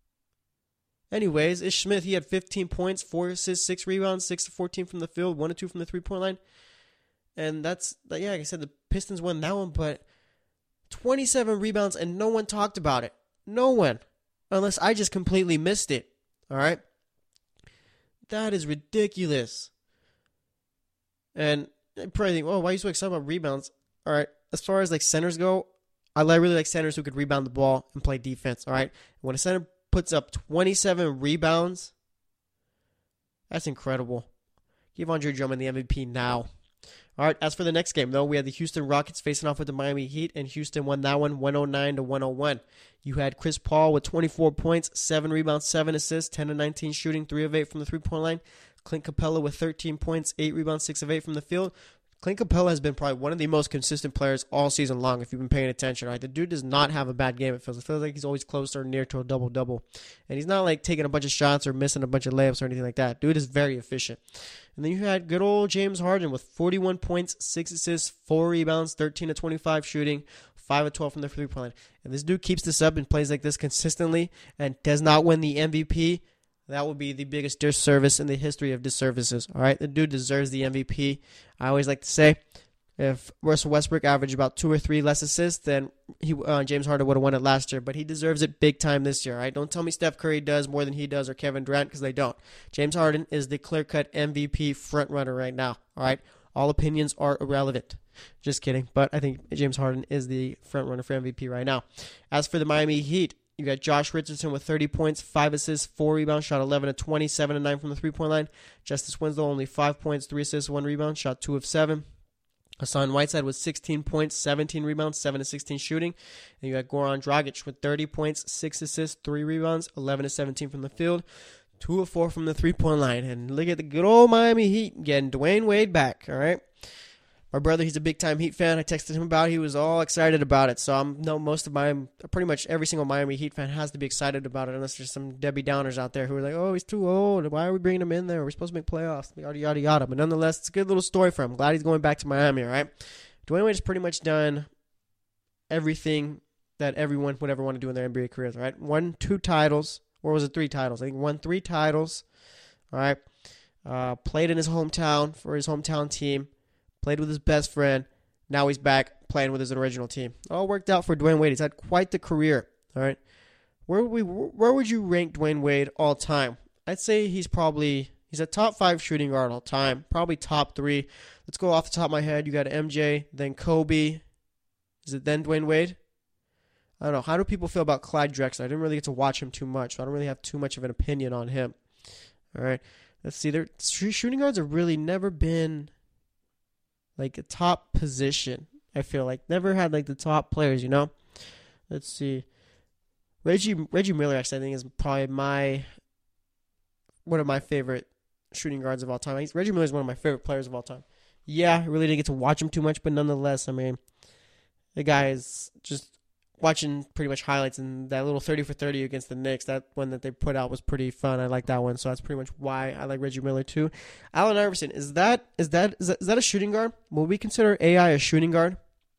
Anyways, Ish Smith, he had fifteen points, four assists, six rebounds, six of fourteen from the field, one of two from the three-point line. And that's, yeah, like I said, the Pistons won that one, but twenty-seven rebounds and no one talked about it. No one. Unless I just completely missed it. All right? That is ridiculous. And you probably think, oh, why are you so excited about rebounds? All right, as far as like centers go, I really like centers who could rebound the ball and play defense. All right? When a center puts up twenty-seven rebounds, that's incredible. Give Andre Drummond the M V P now. All right, as for the next game, though, we had the Houston Rockets facing off with the Miami Heat, and Houston won that one one oh nine to one oh one. You had Chris Paul with twenty-four points, seven rebounds, seven assists, ten of nineteen shooting, three of eight from the three-point line. Clint Capella with thirteen points, eight rebounds, six of eight from the field. Clint Capella has been probably one of the most consistent players all season long, if you've been paying attention. Right, the dude does not have a bad game. It feels, it feels like he's always close or near to a double-double. And he's not like taking a bunch of shots or missing a bunch of layups or anything like that. Dude is very efficient. And then you had good old James Harden with forty-one points, six assists, four rebounds, thirteen of twenty-five shooting, five of twelve from the three-point line. And this dude keeps this up and plays like this consistently and does not win the M V P. That would be the biggest disservice in the history of disservices. All right, the dude deserves the M V P. I always like to say, if Russell Westbrook averaged about two or three less assists, then he, uh, James Harden would have won it last year. But he deserves it big time this year. All right, don't tell me Steph Curry does more than he does or Kevin Durant, because they don't. James Harden is the clear-cut M V P frontrunner right now. All right, all opinions are irrelevant. Just kidding, but I think James Harden is the frontrunner for M V P right now. As for the Miami Heat, You got Josh Richardson with thirty points, five assists, four rebounds, shot eleven to twenty, seven to nine from the three-point line. Justice Winslow only five points, three assists, one rebound, shot two of seven. Hassan Whiteside with sixteen points, seventeen rebounds, seven to sixteen shooting. And you got Goran Dragic with thirty points, six assists, three rebounds, eleven to seventeen from the field, two of four from the three-point line. And look at the good old Miami Heat getting Dwayne Wade back, all right? My brother, he's a big-time Heat fan. I texted him about it. He was all excited about it. So I know most of my, pretty much every single Miami Heat fan has to be excited about it, unless there's some Debbie Downers out there who are like, oh, he's too old. Why are we bringing him in there? We're supposed to make playoffs. Yada, yada, yada. But nonetheless, it's a good little story for him. Glad he's going back to Miami, all right? Dwayne Wade has pretty much done everything that everyone would ever want to do in their N B A careers, all right? Won two titles. Or was it three titles? I think won three titles, all right? Uh, played in his hometown for his hometown team. Played with his best friend. Now he's back playing with his original team. All worked out for Dwayne Wade. He's had quite the career. All right, where would we? Where would you rank Dwayne Wade all time? I'd say he's probably he's a top five shooting guard all time. Probably top three. Let's go off the top of my head. You got M J, then Kobe. Is it then Dwayne Wade? I don't know. How do people feel about Clyde Drexler? I didn't really get to watch him too much, so I don't really have too much of an opinion on him. All right, let's see. Their shooting guards have really never been like a top position, I feel like. Never had like the top players, you know? Let's see. Reggie Reggie Miller, actually, I think is probably my one of my favorite shooting guards of all time. He's, Reggie Miller is one of my favorite players of all time. Yeah, I really didn't get to watch him too much, but nonetheless, I mean, the guy is just watching pretty much highlights, and that little thirty for thirty against the Knicks, that one that they put out was pretty fun. I like that one, so that's pretty much why I like Reggie Miller too. Allen Iverson, is that is that is that, is that a shooting guard? Will we consider A I a shooting guard?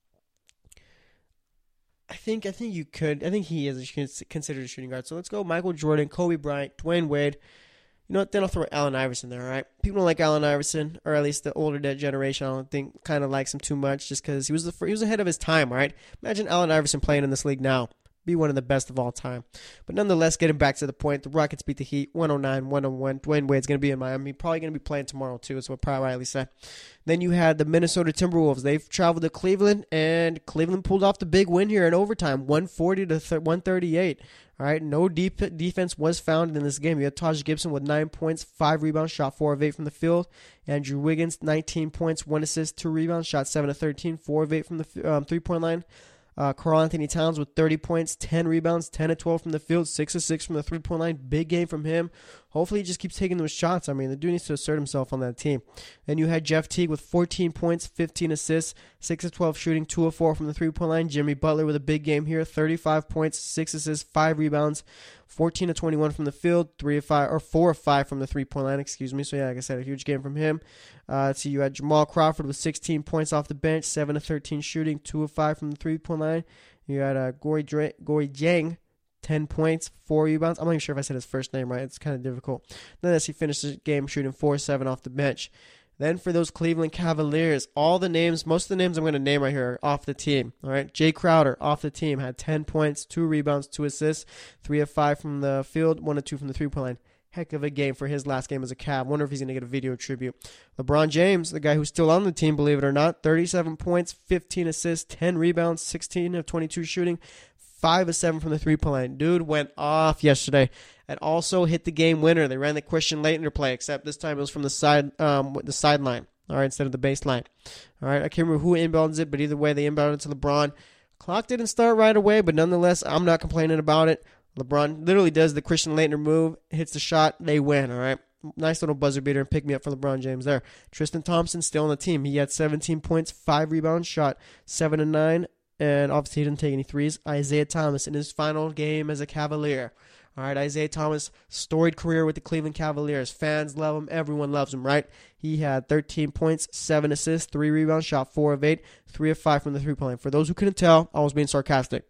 I think I think you could. I think he is considered a shooting guard. So let's go Michael Jordan, Kobe Bryant, Dwayne Wade. You know what? Then I'll throw Allen Iverson there, all right? People don't like Allen Iverson, or at least the older generation, I don't think, kind of likes him too much just because he was the he was ahead of his time, all right? Imagine Allen Iverson playing in this league now. Be one of the best of all time. But nonetheless, getting back to the point, the Rockets beat the Heat one oh nine one oh one. Dwayne Wade's going to be in Miami. Probably going to be playing tomorrow, too, is what probably Riley said. Then you had the Minnesota Timberwolves. They've traveled to Cleveland, and Cleveland pulled off the big win here in overtime, one forty to one thirty-eight. All right, no deep defense was found in this game. You had Taj Gibson with nine points, five rebounds, shot four of eight from the field. Andrew Wiggins, nineteen points, one assist, two rebounds, shot seven of thirteen, four of eight from the um, three-point line. Uh, Karl Anthony Towns with thirty points, ten rebounds, ten of twelve from the field, six of six from the three-point line. Big game from him. Hopefully he just keeps taking those shots. I mean, the dude needs to assert himself on that team. Then you had Jeff Teague with fourteen points, fifteen assists, six of twelve shooting, two of four from the three-point line. Jimmy Butler with a big game here, thirty-five points, six assists, five rebounds, fourteen of twenty-one from the field, three of five or four of five from the three-point line, excuse me. So yeah, like I said, a huge game from him. Uh, let's see, you had Jamal Crawford with sixteen points off the bench, seven of thirteen shooting, two of five from the three-point line. You had uh, Gorey, Dra- Gorey Jang, ten points, four rebounds. I'm not even sure if I said his first name right. It's kind of difficult. Then as he finished the game shooting four seven off the bench. Then for those Cleveland Cavaliers, all the names, most of the names I'm going to name right here are off the team. All right, Jay Crowder off the team had ten points, two rebounds, two assists, three of five from the field, one of two from the three-point line. Heck of a game for his last game as a Cav. Wonder if he's going to get a video tribute. LeBron James, the guy who's still on the team, believe it or not, thirty-seven points, fifteen assists, ten rebounds, sixteen of twenty-two shooting, five of seven from the three-point line. Dude went off yesterday and also hit the game winner. They ran the Christian Laettner play, except this time it was from the side, um, the sideline, all right, instead of the baseline. All right, I can't remember who inbounds it, but either way, they inbounded it to LeBron. Clock didn't start right away, but nonetheless, I'm not complaining about it. LeBron literally does the Christian Laettner move, hits the shot, they win, all right? Nice little buzzer beater and pick me up for LeBron James there. Tristan Thompson still on the team. He had seventeen points, five rebounds, shot seven and nine, and obviously he didn't take any threes. Isaiah Thomas in his final game as a Cavalier. All right, Isaiah Thomas, storied career with the Cleveland Cavaliers. Fans love him. Everyone loves him, right? He had thirteen points, seven assists, three rebounds, shot four of eight, three of five from the three-point line. For those who couldn't tell, I was being sarcastic.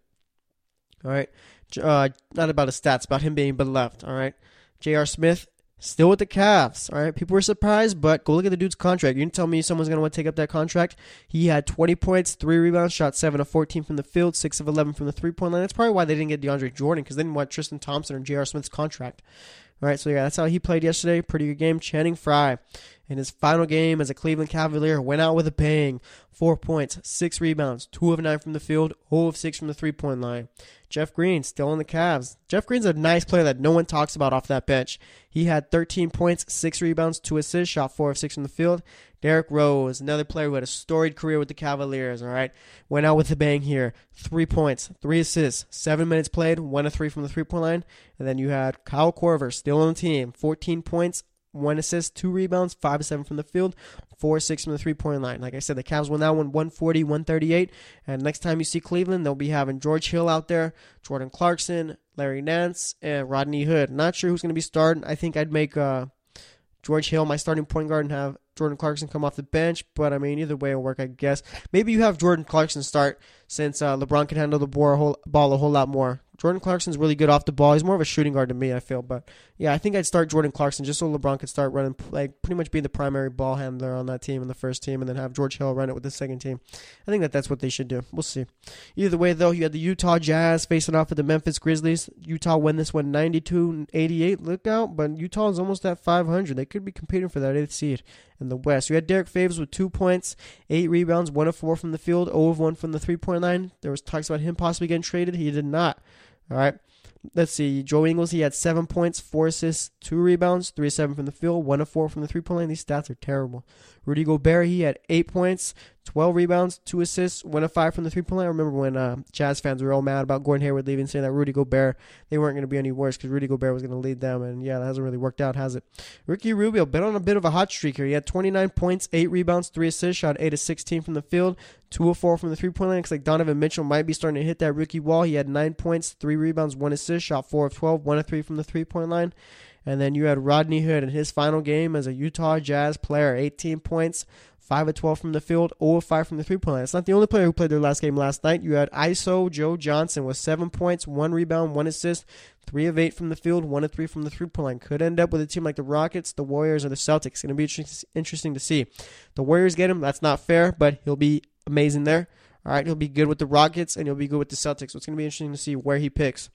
All right, uh, not about his stats, about him being beloved. All right, J R. Smith, still with the Cavs. All right, people were surprised, but go look at the dude's contract. You can tell me someone's going to want to take up that contract. He had twenty points, three rebounds, shot seven of fourteen from the field, six of eleven from the three-point line. That's probably why they didn't get DeAndre Jordan, because they didn't want Tristan Thompson or J R. Smith's contract. All right, so yeah, that's how he played yesterday. Pretty good game. Channing Frye, in his final game as a Cleveland Cavalier, went out with a bang. Four points, six rebounds, two of nine from the field, zero of six from the three-point line. Jeff Green, still on the Cavs. Jeff Green's a nice player that no one talks about off that bench. He had thirteen points, six rebounds, two assists, shot four of six from the field. Derrick Rose, another player who had a storied career with the Cavaliers, all right? Went out with a bang here. Three points, three assists, seven minutes played, one of three from the three-point line. And then you had Kyle Korver, still on the team, fourteen points, one assist, two rebounds, five of seven from the field, four of six from the three-point line. Like I said, the Cavs won that one one forty to one thirty-eight. And next time you see Cleveland, they'll be having George Hill out there, Jordan Clarkson, Larry Nance, and Rodney Hood. Not sure who's going to be starting. I think I'd make uh, George Hill my starting point guard and have Jordan Clarkson come off the bench. But, I mean, either way it'll work, I guess. Maybe you have Jordan Clarkson start since uh, LeBron can handle the ball a, whole, ball a whole lot more. Jordan Clarkson's really good off the ball. He's more of a shooting guard to me, I feel. But, yeah, I think I'd start Jordan Clarkson just so LeBron could start running, like pretty much being the primary ball handler on that team in the first team, and then have George Hill run it with the second team. I think that that's what they should do. We'll see. Either way, though, you had the Utah Jazz facing off with the Memphis Grizzlies. Utah won this one ninety-two eighty-eight. Look out, but Utah is almost at five hundred. They could be competing for that eighth seed in the West. You had Derek Favors with two points, eight rebounds, one of four from the field, zero of one from the three-point line. There was talks about him possibly getting traded. He did not. All right. Let's see. Joe Ingles, he had seven points, four assists, two rebounds, three of seven from the field, one of four from the three-point line. These stats are terrible. Rudy Gobert, he had eight points, twelve rebounds, two assists, one of five from the three-point line. I remember when uh, Jazz fans were all mad about Gordon Hayward leaving, saying that Rudy Gobert, they weren't going to be any worse because Rudy Gobert was going to lead them. And, yeah, that hasn't really worked out, has it? Ricky Rubio, been on a bit of a hot streak here. He had twenty-nine points, eight rebounds, three assists, shot eight of sixteen from the field, two of four from the three-point line. Looks like Donovan Mitchell might be starting to hit that rookie wall. He had nine points, three rebounds, one assist, shot four of twelve, one of three from the three-point line. And then you had Rodney Hood in his final game as a Utah Jazz player, eighteen points, five of twelve from the field, zero of five from the three-point line. It's not the only player who played their last game last night. You had I S O Joe Johnson with seven points, one rebound, one assist, three of eight from the field, one of three from the three-point line. Could end up with a team like the Rockets, the Warriors, or the Celtics. It's going to be interesting to see. The Warriors get him. That's not fair, but he'll be amazing there. All right, he'll be good with the Rockets, and he'll be good with the Celtics. So it's going to be interesting to see where he picks.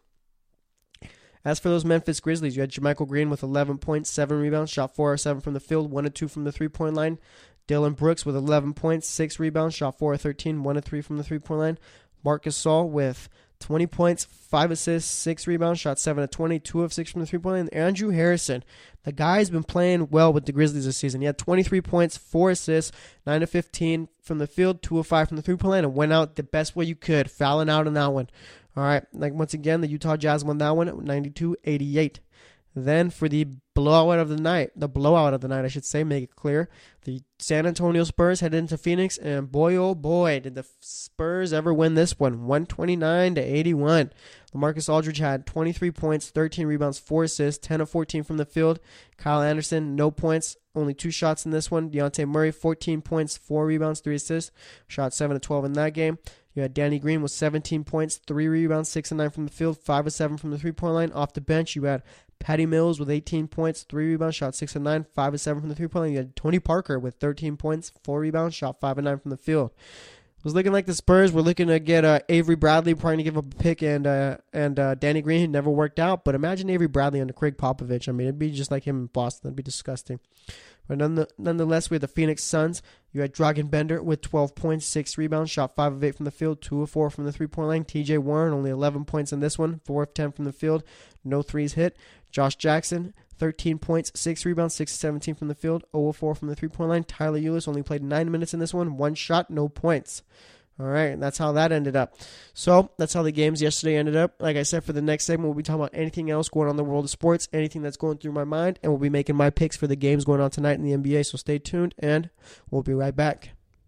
As for those Memphis Grizzlies, you had JaMychal Green with eleven points, seven rebounds, shot four of seven from the field, one of two from the three-point line. Dylan Brooks with eleven points, six rebounds, shot four of thirteen, one of three from the three-point line. Marc Gasol with twenty points, five assists, six rebounds, shot seven of twenty, two of six from the three-point line. Andrew Harrison, the guy's been playing well with the Grizzlies this season. He had twenty-three points, four assists, nine of fifteen from the field, two of five from the three-point line, and went out the best way you could, fouling out on that one. All right, like once again, the Utah Jazz won that one at ninety-two eighty-eight. Then for the blowout of the night, the blowout of the night, I should say, make it clear, the San Antonio Spurs headed into Phoenix, and boy, oh boy, did the Spurs ever win this one, one twenty-nine to eighty-one. LaMarcus Aldridge had twenty-three points, thirteen rebounds, four assists, ten of fourteen from the field. Kyle Anderson, no points, only two shots in this one. Dejounte Murray, fourteen points, four rebounds, three assists, shot seven of twelve in that game. You had Danny Green with seventeen points, three rebounds, six of nine from the field, five of seven from the three-point line. Off the bench, you had Patty Mills with eighteen points, three rebounds, shot six of nine, five of seven from the three-point line. You had Tony Parker with thirteen points, four rebounds, shot five of nine from the field. It was looking like the Spurs were looking to get uh, Avery Bradley, trying to give up a pick, and uh, and uh, Danny Green had never worked out. But imagine Avery Bradley under Craig Popovich. I mean, it'd be just like him in Boston. It'd be disgusting. But nonetheless, we had the Phoenix Suns. You had Dragan Bender with twelve points, six rebounds, shot five of eight from the field, two of four from the three-point line. T J Warren, only eleven points in this one, four of ten from the field, no threes hit. Josh Jackson, thirteen points, six rebounds, six of seventeen from the field, zero of four from the three-point line. Tyler Ulis only played nine minutes in this one, one shot, no points. All right, and that's how that ended up. So that's how the games yesterday ended up. Like I said, for the next segment, we'll be talking about anything else going on in the world of sports, anything that's going through my mind, and we'll be making my picks for the games going on tonight in the N B A. So stay tuned, and we'll be right back.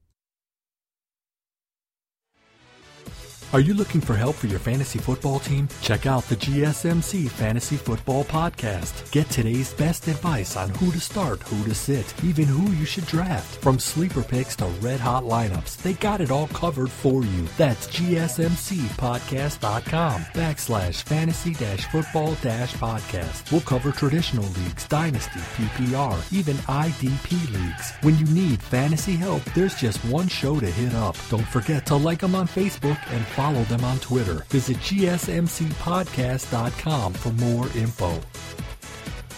Are you looking for help for your fantasy football team? Check out the G S M C Fantasy Football Podcast. Get today's best advice on who to start, who to sit, even who you should draft. From sleeper picks to red-hot lineups, they got it all covered for you. That's gsmcpodcast.com backslash fantasy dash football dash podcast. We'll cover traditional leagues, dynasty, P P R, even I D P leagues. When you need fantasy help, there's just one show to hit up. Don't forget to like them on Facebook and follow them on Twitter. Visit G S M C podcast dot com for more info.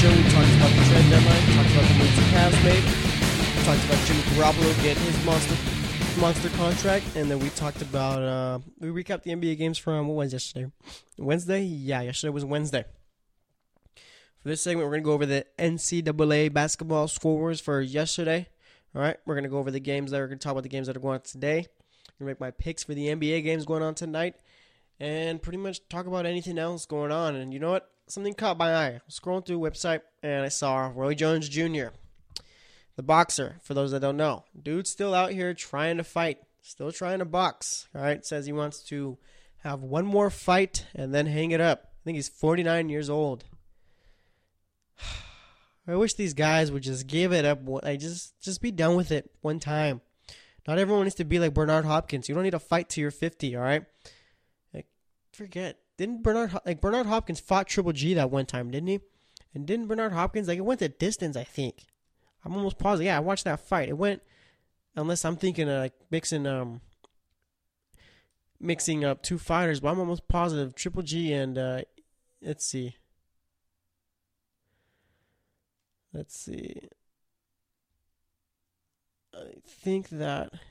show, we talked about the trade deadline, talked about the moves the Cavs made, we talked about Jimmy Garoppolo getting his monster monster contract, and then we talked about, uh, we recapped the N B A games from, what was yesterday? Wednesday? Yeah, yesterday was Wednesday. For this segment, we're going to go over the N C double A basketball scores for yesterday. All right, we're going to go over the games that we're going to talk about the games that are going on today. I'm going to make my picks for the N B A games going on tonight, and pretty much talk about anything else going on. And you know what? Something caught my eye. I was scrolling through a website, and I saw Roy Jones Junior, the boxer, for those that don't know. Dude's still out here trying to fight, still trying to box. All right, says he wants to have one more fight and then hang it up. I think he's forty-nine years old. I wish these guys would just give it up. Like, just, just be done with it one time. Not everyone needs to be like Bernard Hopkins. You don't need to fight till you're fifty, all right? Like, forget. Didn't Bernard, like, Bernard Hopkins fought Triple G that one time, didn't he? And didn't Bernard Hopkins, like, it went the distance, I think. I'm almost positive. Yeah, I watched that fight. It went, unless I'm thinking of, like, mixing, um, mixing up two fighters, but I'm almost positive Triple G and, uh, let's see. Let's see. I think that. I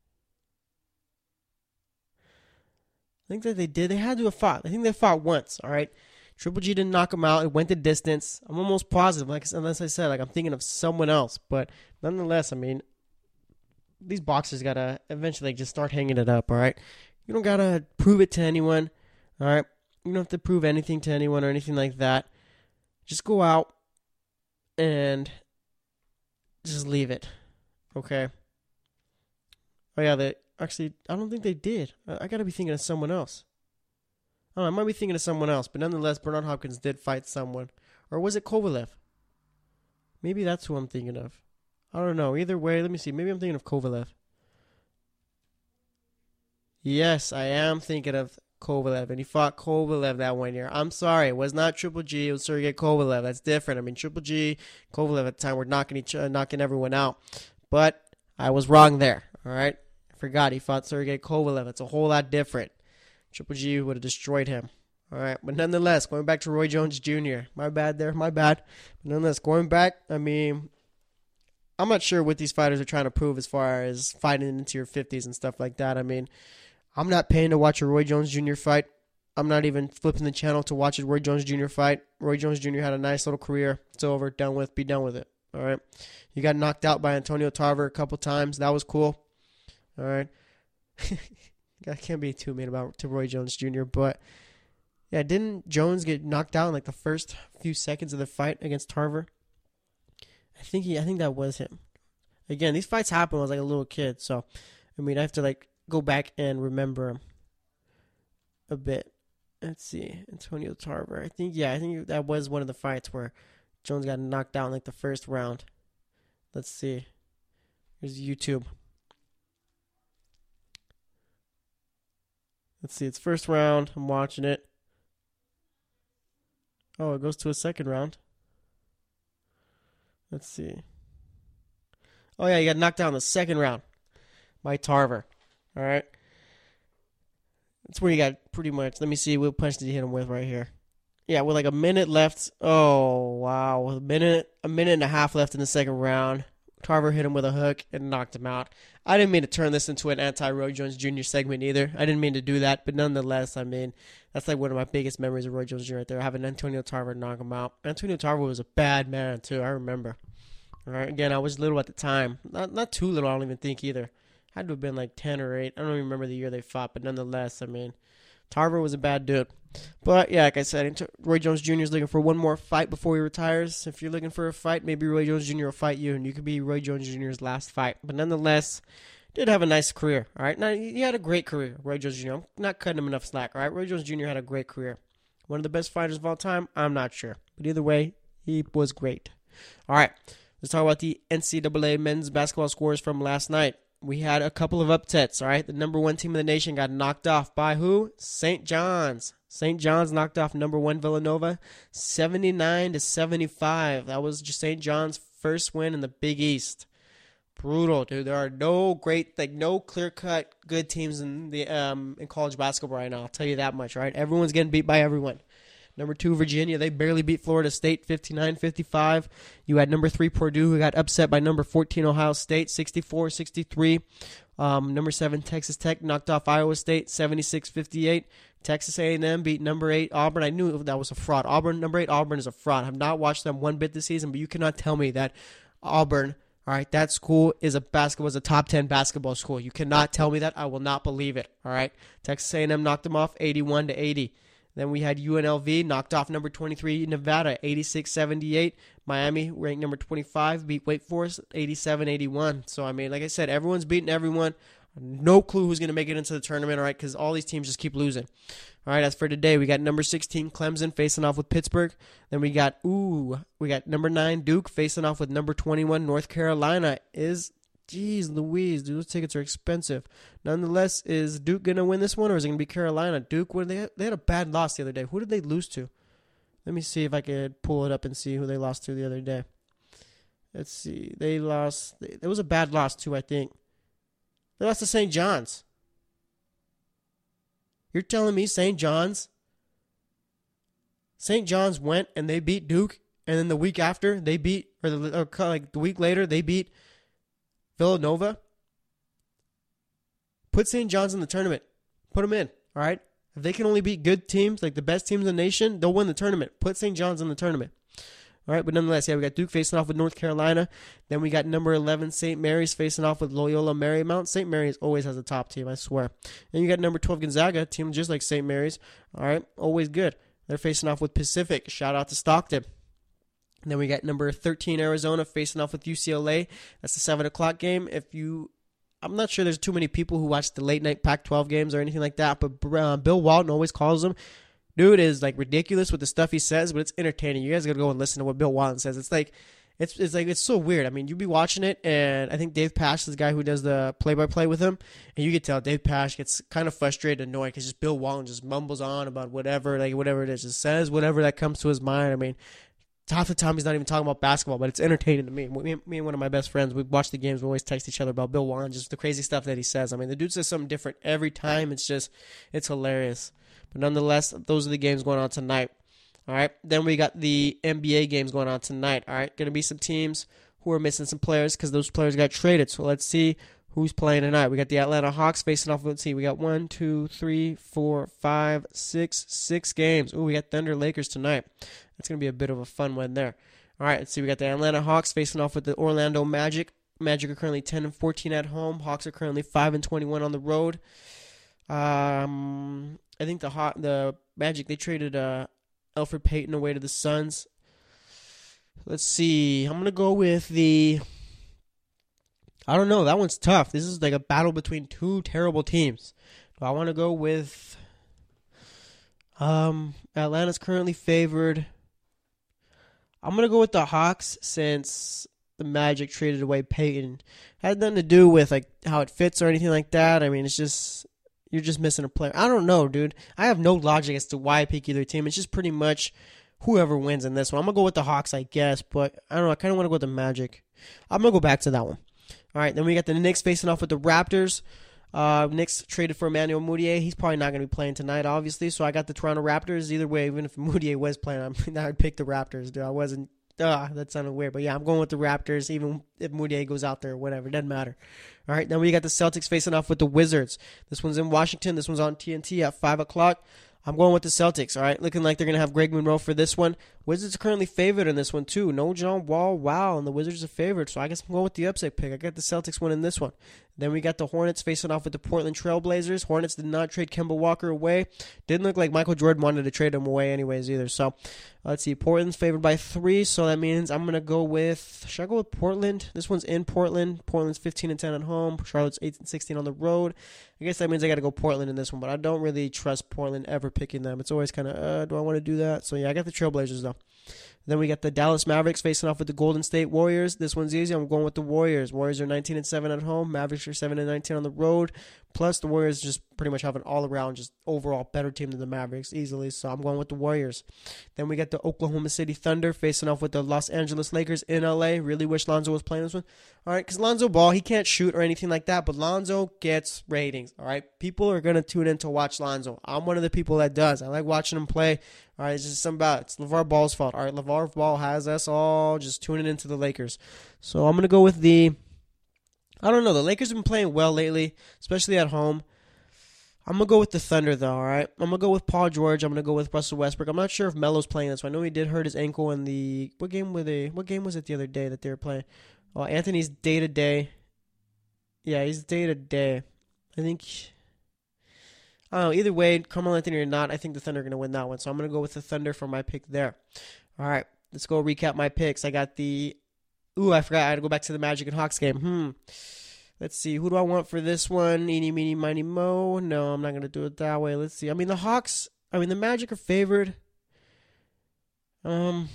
think that they did. They had to have fought. I think they fought once. All right. Triple G didn't knock him out. It went the distance. I'm almost positive. Like unless I said, like I'm thinking of someone else, but nonetheless, I mean, these boxers gotta eventually just start hanging it up. All right. You don't gotta prove it to anyone. All right. You don't have to prove anything to anyone or anything like that. Just go out and just leave it, okay? Oh yeah, they actually, I don't think they did. I, I gotta be thinking of someone else. Oh, I might be thinking of someone else, but nonetheless, Bernard Hopkins did fight someone. Or was it Kovalev? Maybe that's who I'm thinking of. I don't know. Either way, let me see. Maybe I'm thinking of Kovalev. Yes, I am thinking of Kovalev, and he fought Kovalev that one year. I'm sorry, it was not Triple G, it was Sergey Kovalev. That's different. I mean, Triple G, Kovalev at the time were knocking each, uh, knocking everyone out, but I was wrong there. All right, I forgot he fought Sergey Kovalev. It's a whole lot different. Triple G would have destroyed him. All right, but nonetheless, going back to Roy Jones Junior My bad there, my bad. But nonetheless, going back, I mean, I'm not sure what these fighters are trying to prove as far as fighting into your fifties and stuff like that. I mean, I'm not paying to watch a Roy Jones Junior fight. I'm not even flipping the channel to watch a Roy Jones Junior fight. Roy Jones Junior had a nice little career. It's over. Done with. Be done with it. All right. He got knocked out by Antonio Tarver a couple times. That was cool. All right. I can't be too mean about to Roy Jones Junior But, yeah, didn't Jones get knocked out in like the first few seconds of the fight against Tarver? I think he. I think that was him. Again, these fights happened when I was like a little kid. So, I mean, I have to like go back and remember a bit. Let's see. Antonio Tarver. I think, yeah, I think that was one of the fights where Jones got knocked out in like the first round. Let's see. Here's YouTube. Let's see. It's first round. I'm watching it. Oh, it goes to a second round. Let's see. Oh, yeah, he got knocked out in the second round by Tarver. All right. That's where you got pretty much. Let me see. What punch did he hit him with right here? Yeah, with like a minute left. Oh, wow. With a minute, a minute and a half left in the second round. Tarver hit him with a hook and knocked him out. I didn't mean to turn this into an anti-Roy Jones Junior segment either. I didn't mean to do that. But nonetheless, I mean, that's like one of my biggest memories of Roy Jones Junior right there. Having Antonio Tarver knock him out. Antonio Tarver was a bad man, too. I remember. All right. Again, I was little at the time. Not, not too little, I don't even think either. Had to have been like ten or eight. I don't even remember the year they fought, but nonetheless, I mean, Tarver was a bad dude. But yeah, like I said, Roy Jones Junior is looking for one more fight before he retires. If you're looking for a fight, maybe Roy Jones Junior will fight you, and you could be Roy Jones Junior's last fight. But nonetheless, did have a nice career. All right, now he had a great career, Roy Jones Junior I'm not cutting him enough slack. All right, Roy Jones Junior had a great career. One of the best fighters of all time. I'm not sure, but either way, he was great. All right, let's talk about the N C double A men's basketball scores from last night. We had a couple of upsets, all right? The number one team in the nation got knocked off by who? Saint John's. Saint John's knocked off number one Villanova, seventy-nine to seventy-five. That was just Saint John's first win in the Big East. Brutal, dude. There are no great, like no clear-cut good teams in the um in college basketball right now. I'll tell you that much, right? Everyone's getting beat by everyone. Number two, Virginia, they barely beat Florida State fifty-nine fifty-five. You had number three, Purdue, who got upset by number fourteen, Ohio State, sixty-four sixty-three. Um, number seven, Texas Tech knocked off Iowa State, seventy-six fifty-eight. Texas A and M beat number eight, Auburn. I knew that was a fraud. Auburn, number eight, Auburn is a fraud. I have not watched them one bit this season, but you cannot tell me that Auburn, all right, that school is a basketball, is a top ten basketball school. You cannot tell me that. I will not believe it, all right? Texas A and M knocked them off eighty-one to eighty. Then we had U N L V knocked off number twenty-three, Nevada, eighty-six seventy-eight. Miami, ranked number twenty-five, beat Wake Forest, eighty-seven eighty-one. So, I mean, like I said, everyone's beating everyone. No clue who's going to make it into the tournament, all right, because all these teams just keep losing. All right, as for today, we got number sixteen, Clemson, facing off with Pittsburgh. Then we got, ooh, we got number nine, Duke, facing off with number twenty-one, North Carolina. Is, geez, Louise, dude, those tickets are expensive. Nonetheless, is Duke going to win this one, or is it going to be Carolina? Duke, what, they, they had a bad loss the other day. Who did they lose to? Let me see if I could pull it up and see who they lost to the other day. Let's see. They lost, it was a bad loss, too, I think. They lost to Saint John's. You're telling me Saint John's? Saint John's went and they beat Duke, and then the week after they beat, or, the, or like the week later they beat Villanova? Put Saint John's in the tournament. Put them in, all right? If they can only beat good teams, like the best teams in the nation, they'll win the tournament. Put Saint John's in the tournament. All right, but nonetheless, yeah, we got Duke facing off with North Carolina. Then we got number eleven, Saint Mary's, facing off with Loyola Marymount. Saint Mary's always has a top team, I swear. And you got number twelve, Gonzaga, a team just like Saint Mary's. All right, always good. They're facing off with Pacific. Shout out to Stockton. And then we got number thirteen, Arizona, facing off with U C L A. That's the seven o'clock game. If you, I'm not sure there's too many people who watch the late-night Pac twelve games or anything like that, but uh, Bill Walton always calls them. Dude is like ridiculous with the stuff he says, but it's entertaining. You guys gotta go and listen to what Bill Walton says. It's like, it's it's like it's so weird. I mean, you'd be watching it, and I think Dave Pasch is the guy who does the play-by-play with him, and you could tell Dave Pasch gets kind of frustrated, and annoyed because just Bill Walton just mumbles on about whatever, like whatever it is, just says whatever that comes to his mind. I mean, half the time he's not even talking about basketball, but it's entertaining to me. Me, me and one of my best friends, we watch the games. We always text each other about Bill Walton, just the crazy stuff that he says. I mean, the dude says something different every time. It's just, it's hilarious. But nonetheless, those are the games going on tonight. All right. Then we got the N B A games going on tonight. All right. Going to be some teams who are missing some players because those players got traded. So let's see who's playing tonight. We got the Atlanta Hawks facing off. Let's see. We got one, two, three, four, five, six, six games. Ooh, we got Thunder Lakers tonight. That's going to be a bit of a fun one there. All right. Let's see. We got the Atlanta Hawks facing off with the Orlando Magic. Magic are currently ten and fourteen at home. Hawks are currently five and twenty-one on the road. Um, I think the hot the Magic, they traded uh, Elfrid Payton away to the Suns. Let's see. I'm going to go with the... I don't know. That one's tough. This is like a battle between two terrible teams. Do I want to go with... Um, Atlanta's currently favored. I'm going to go with the Hawks since the Magic traded away Payton. It had nothing to do with like how it fits or anything like that. I mean, it's just... You're just missing a player. I don't know, dude. I have no logic as to why I pick either team. It's just pretty much whoever wins in this one. I'm going to go with the Hawks, I guess, but I don't know. I kind of want to go with the Magic. I'm going to go back to that one. All right, then we got the Knicks facing off with the Raptors. Uh, Knicks traded for Emmanuel Mudiay. He's probably not going to be playing tonight, obviously, so I got the Toronto Raptors. Either way, even if Mudiay was playing, I'm, I'd pick the Raptors, dude. I wasn't... Ah, that sounded weird, but yeah, I'm going with the Raptors, even if Mudiay goes out there or whatever. It doesn't matter. All right, then we got the Celtics facing off with the Wizards. This one's in Washington. This one's on T N T at five o'clock. I'm going with the Celtics, all right? Looking like they're going to have Greg Monroe for this one. Wizards are currently favored in this one, too. No John Wall, wow, and the Wizards are favored, so I guess I'm going with the upset pick. I got the Celtics winning this one. Then we got the Hornets facing off with the Portland Trailblazers. Hornets did not trade Kemba Walker away. Didn't look like Michael Jordan wanted to trade him away anyways either. So, let's see. Portland's favored by three, so that means I'm going to go with... Should I go with Portland? This one's in Portland. Portland's fifteen and ten at home. Charlotte's eight and sixteen on the road. I guess that means I got to go Portland in this one, but I don't really trust Portland ever picking them. It's always kind of, uh, do I want to do that? So, yeah, I got the Trailblazers, though. Then we got the Dallas Mavericks facing off with the Golden State Warriors. This one's easy. I'm going with the Warriors. Warriors are nineteen and seven at home. Mavericks are seven and nineteen on the road. Plus, the Warriors just pretty much have an all-around, just overall better team than the Mavericks easily. So I'm going with the Warriors. Then we got the Oklahoma City Thunder facing off with the Los Angeles Lakers in L A. Really wish Lonzo was playing this one. All right, because Lonzo Ball, he can't shoot or anything like that, but Lonzo gets ratings. All right, people are going to tune in to watch Lonzo. I'm one of the people that does. I like watching him play. All right, it's just something about it. It's LeVar Ball's fault. All right, LeVar Ball has us all just tuning into the Lakers. So I'm going to go with the... I don't know. The Lakers have been playing well lately, especially at home. I'm going to go with the Thunder, though, all right? I'm going to go with Paul George. I'm going to go with Russell Westbrook. I'm not sure if Melo's playing this one. I know he did hurt his ankle in the... What game were they... What game was it the other day that they were playing? Oh, Anthony's day-to-day. Yeah, he's day-to-day. I think... I don't know. Either way, Carmelo Anthony or not, I think the Thunder are going to win that one. So I'm going to go with the Thunder for my pick there. All right, let's go recap my picks. I got the... Ooh, I forgot. I had to go back to the Magic and Hawks game. Hmm. Let's see. Who do I want for this one? Eeny, meeny, miny, mo. No, I'm not going to do it that way. Let's see. I mean, the Hawks... I mean, the Magic are favored. Um...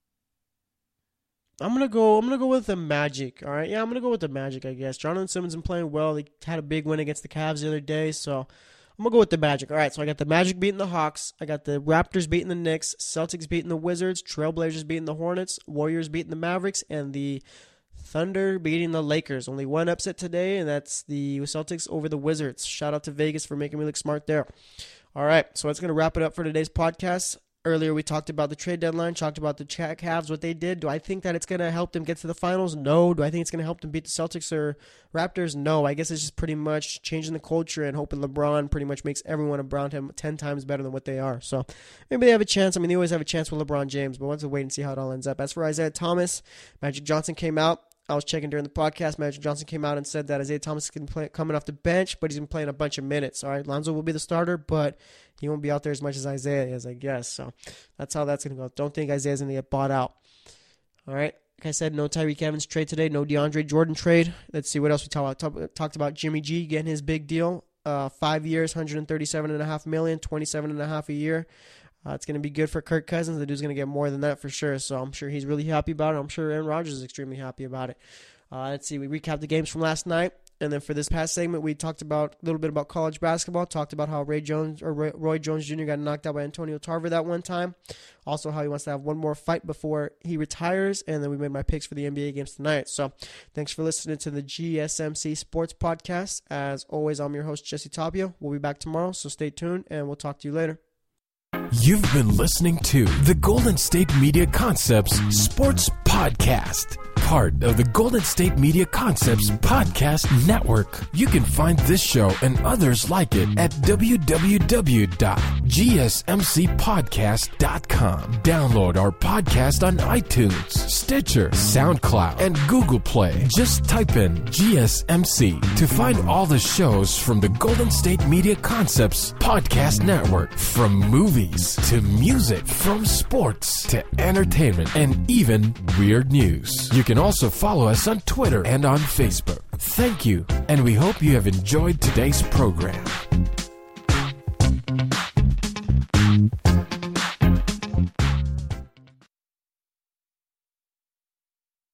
I'm gonna go. I'm gonna go with the Magic. All right, yeah, I'm gonna go with the Magic. I guess Jonathan Simmons been playing well. They had a big win against the Cavs the other day, so I'm gonna go with the Magic. All right, so I got the Magic beating the Hawks. I got the Raptors beating the Knicks. Celtics beating the Wizards. Trailblazers beating the Hornets. Warriors beating the Mavericks, and the Thunder beating the Lakers. Only one upset today, and that's the Celtics over the Wizards. Shout out to Vegas for making me look smart there. All right, so that's gonna wrap it up for today's podcast. Earlier, we talked about the trade deadline, talked about the Cavs, what they did. Do I think that it's going to help them get to the finals? No. Do I think it's going to help them beat the Celtics or Raptors? No. I guess it's just pretty much changing the culture and hoping LeBron pretty much makes everyone around him ten times better than what they are. So maybe they have a chance. I mean, they always have a chance with LeBron James, but we'll have to wait and see how it all ends up. As for Isaiah Thomas, Magic Johnson came out. I was checking during the podcast. Magic Johnson came out and said that Isaiah Thomas is play, coming off the bench, but he's been playing a bunch of minutes. All right, Lonzo will be the starter, but he won't be out there as much as Isaiah is, I guess. So that's how that's going to go. Don't think Isaiah's going to get bought out. All right. Like I said, no Tyreek Evans trade today. No DeAndre Jordan trade. Let's see what else we talked about. Talk, talked about Jimmy G getting his big deal. Uh, five years, one hundred thirty-seven point five million dollars, twenty-seven and a half a year. Uh, it's going to be good for Kirk Cousins. The dude's going to get more than that for sure. So I'm sure he's really happy about it. I'm sure Aaron Rodgers is extremely happy about it. Uh, let's see. We recapped the games from last night. And then for this past segment, we talked about a little bit about college basketball. Talked about how Ray Jones or Roy, Roy Jones Junior got knocked out by Antonio Tarver that one time. Also, how he wants to have one more fight before he retires. And then we made my picks for the N B A games tonight. So, thanks for listening to the G S M C Sports Podcast. As always, I'm your host, Jesse Tapia. We'll be back tomorrow, so stay tuned, and we'll talk to you later. You've been listening to the Golden State Media Concepts Sports Podcast, part of the Golden State Media Concepts Podcast Network. You can find this show and others like it at w w w dot g s m c podcast dot com. Download our podcast on iTunes, Stitcher, SoundCloud, and Google Play. Just type in G S M C to find all the shows from the Golden State Media Concepts Podcast Network, from movies to music, from sports to entertainment, and even weird news. You can also follow us on Twitter and on Facebook. Thank you, and we hope you have enjoyed today's program.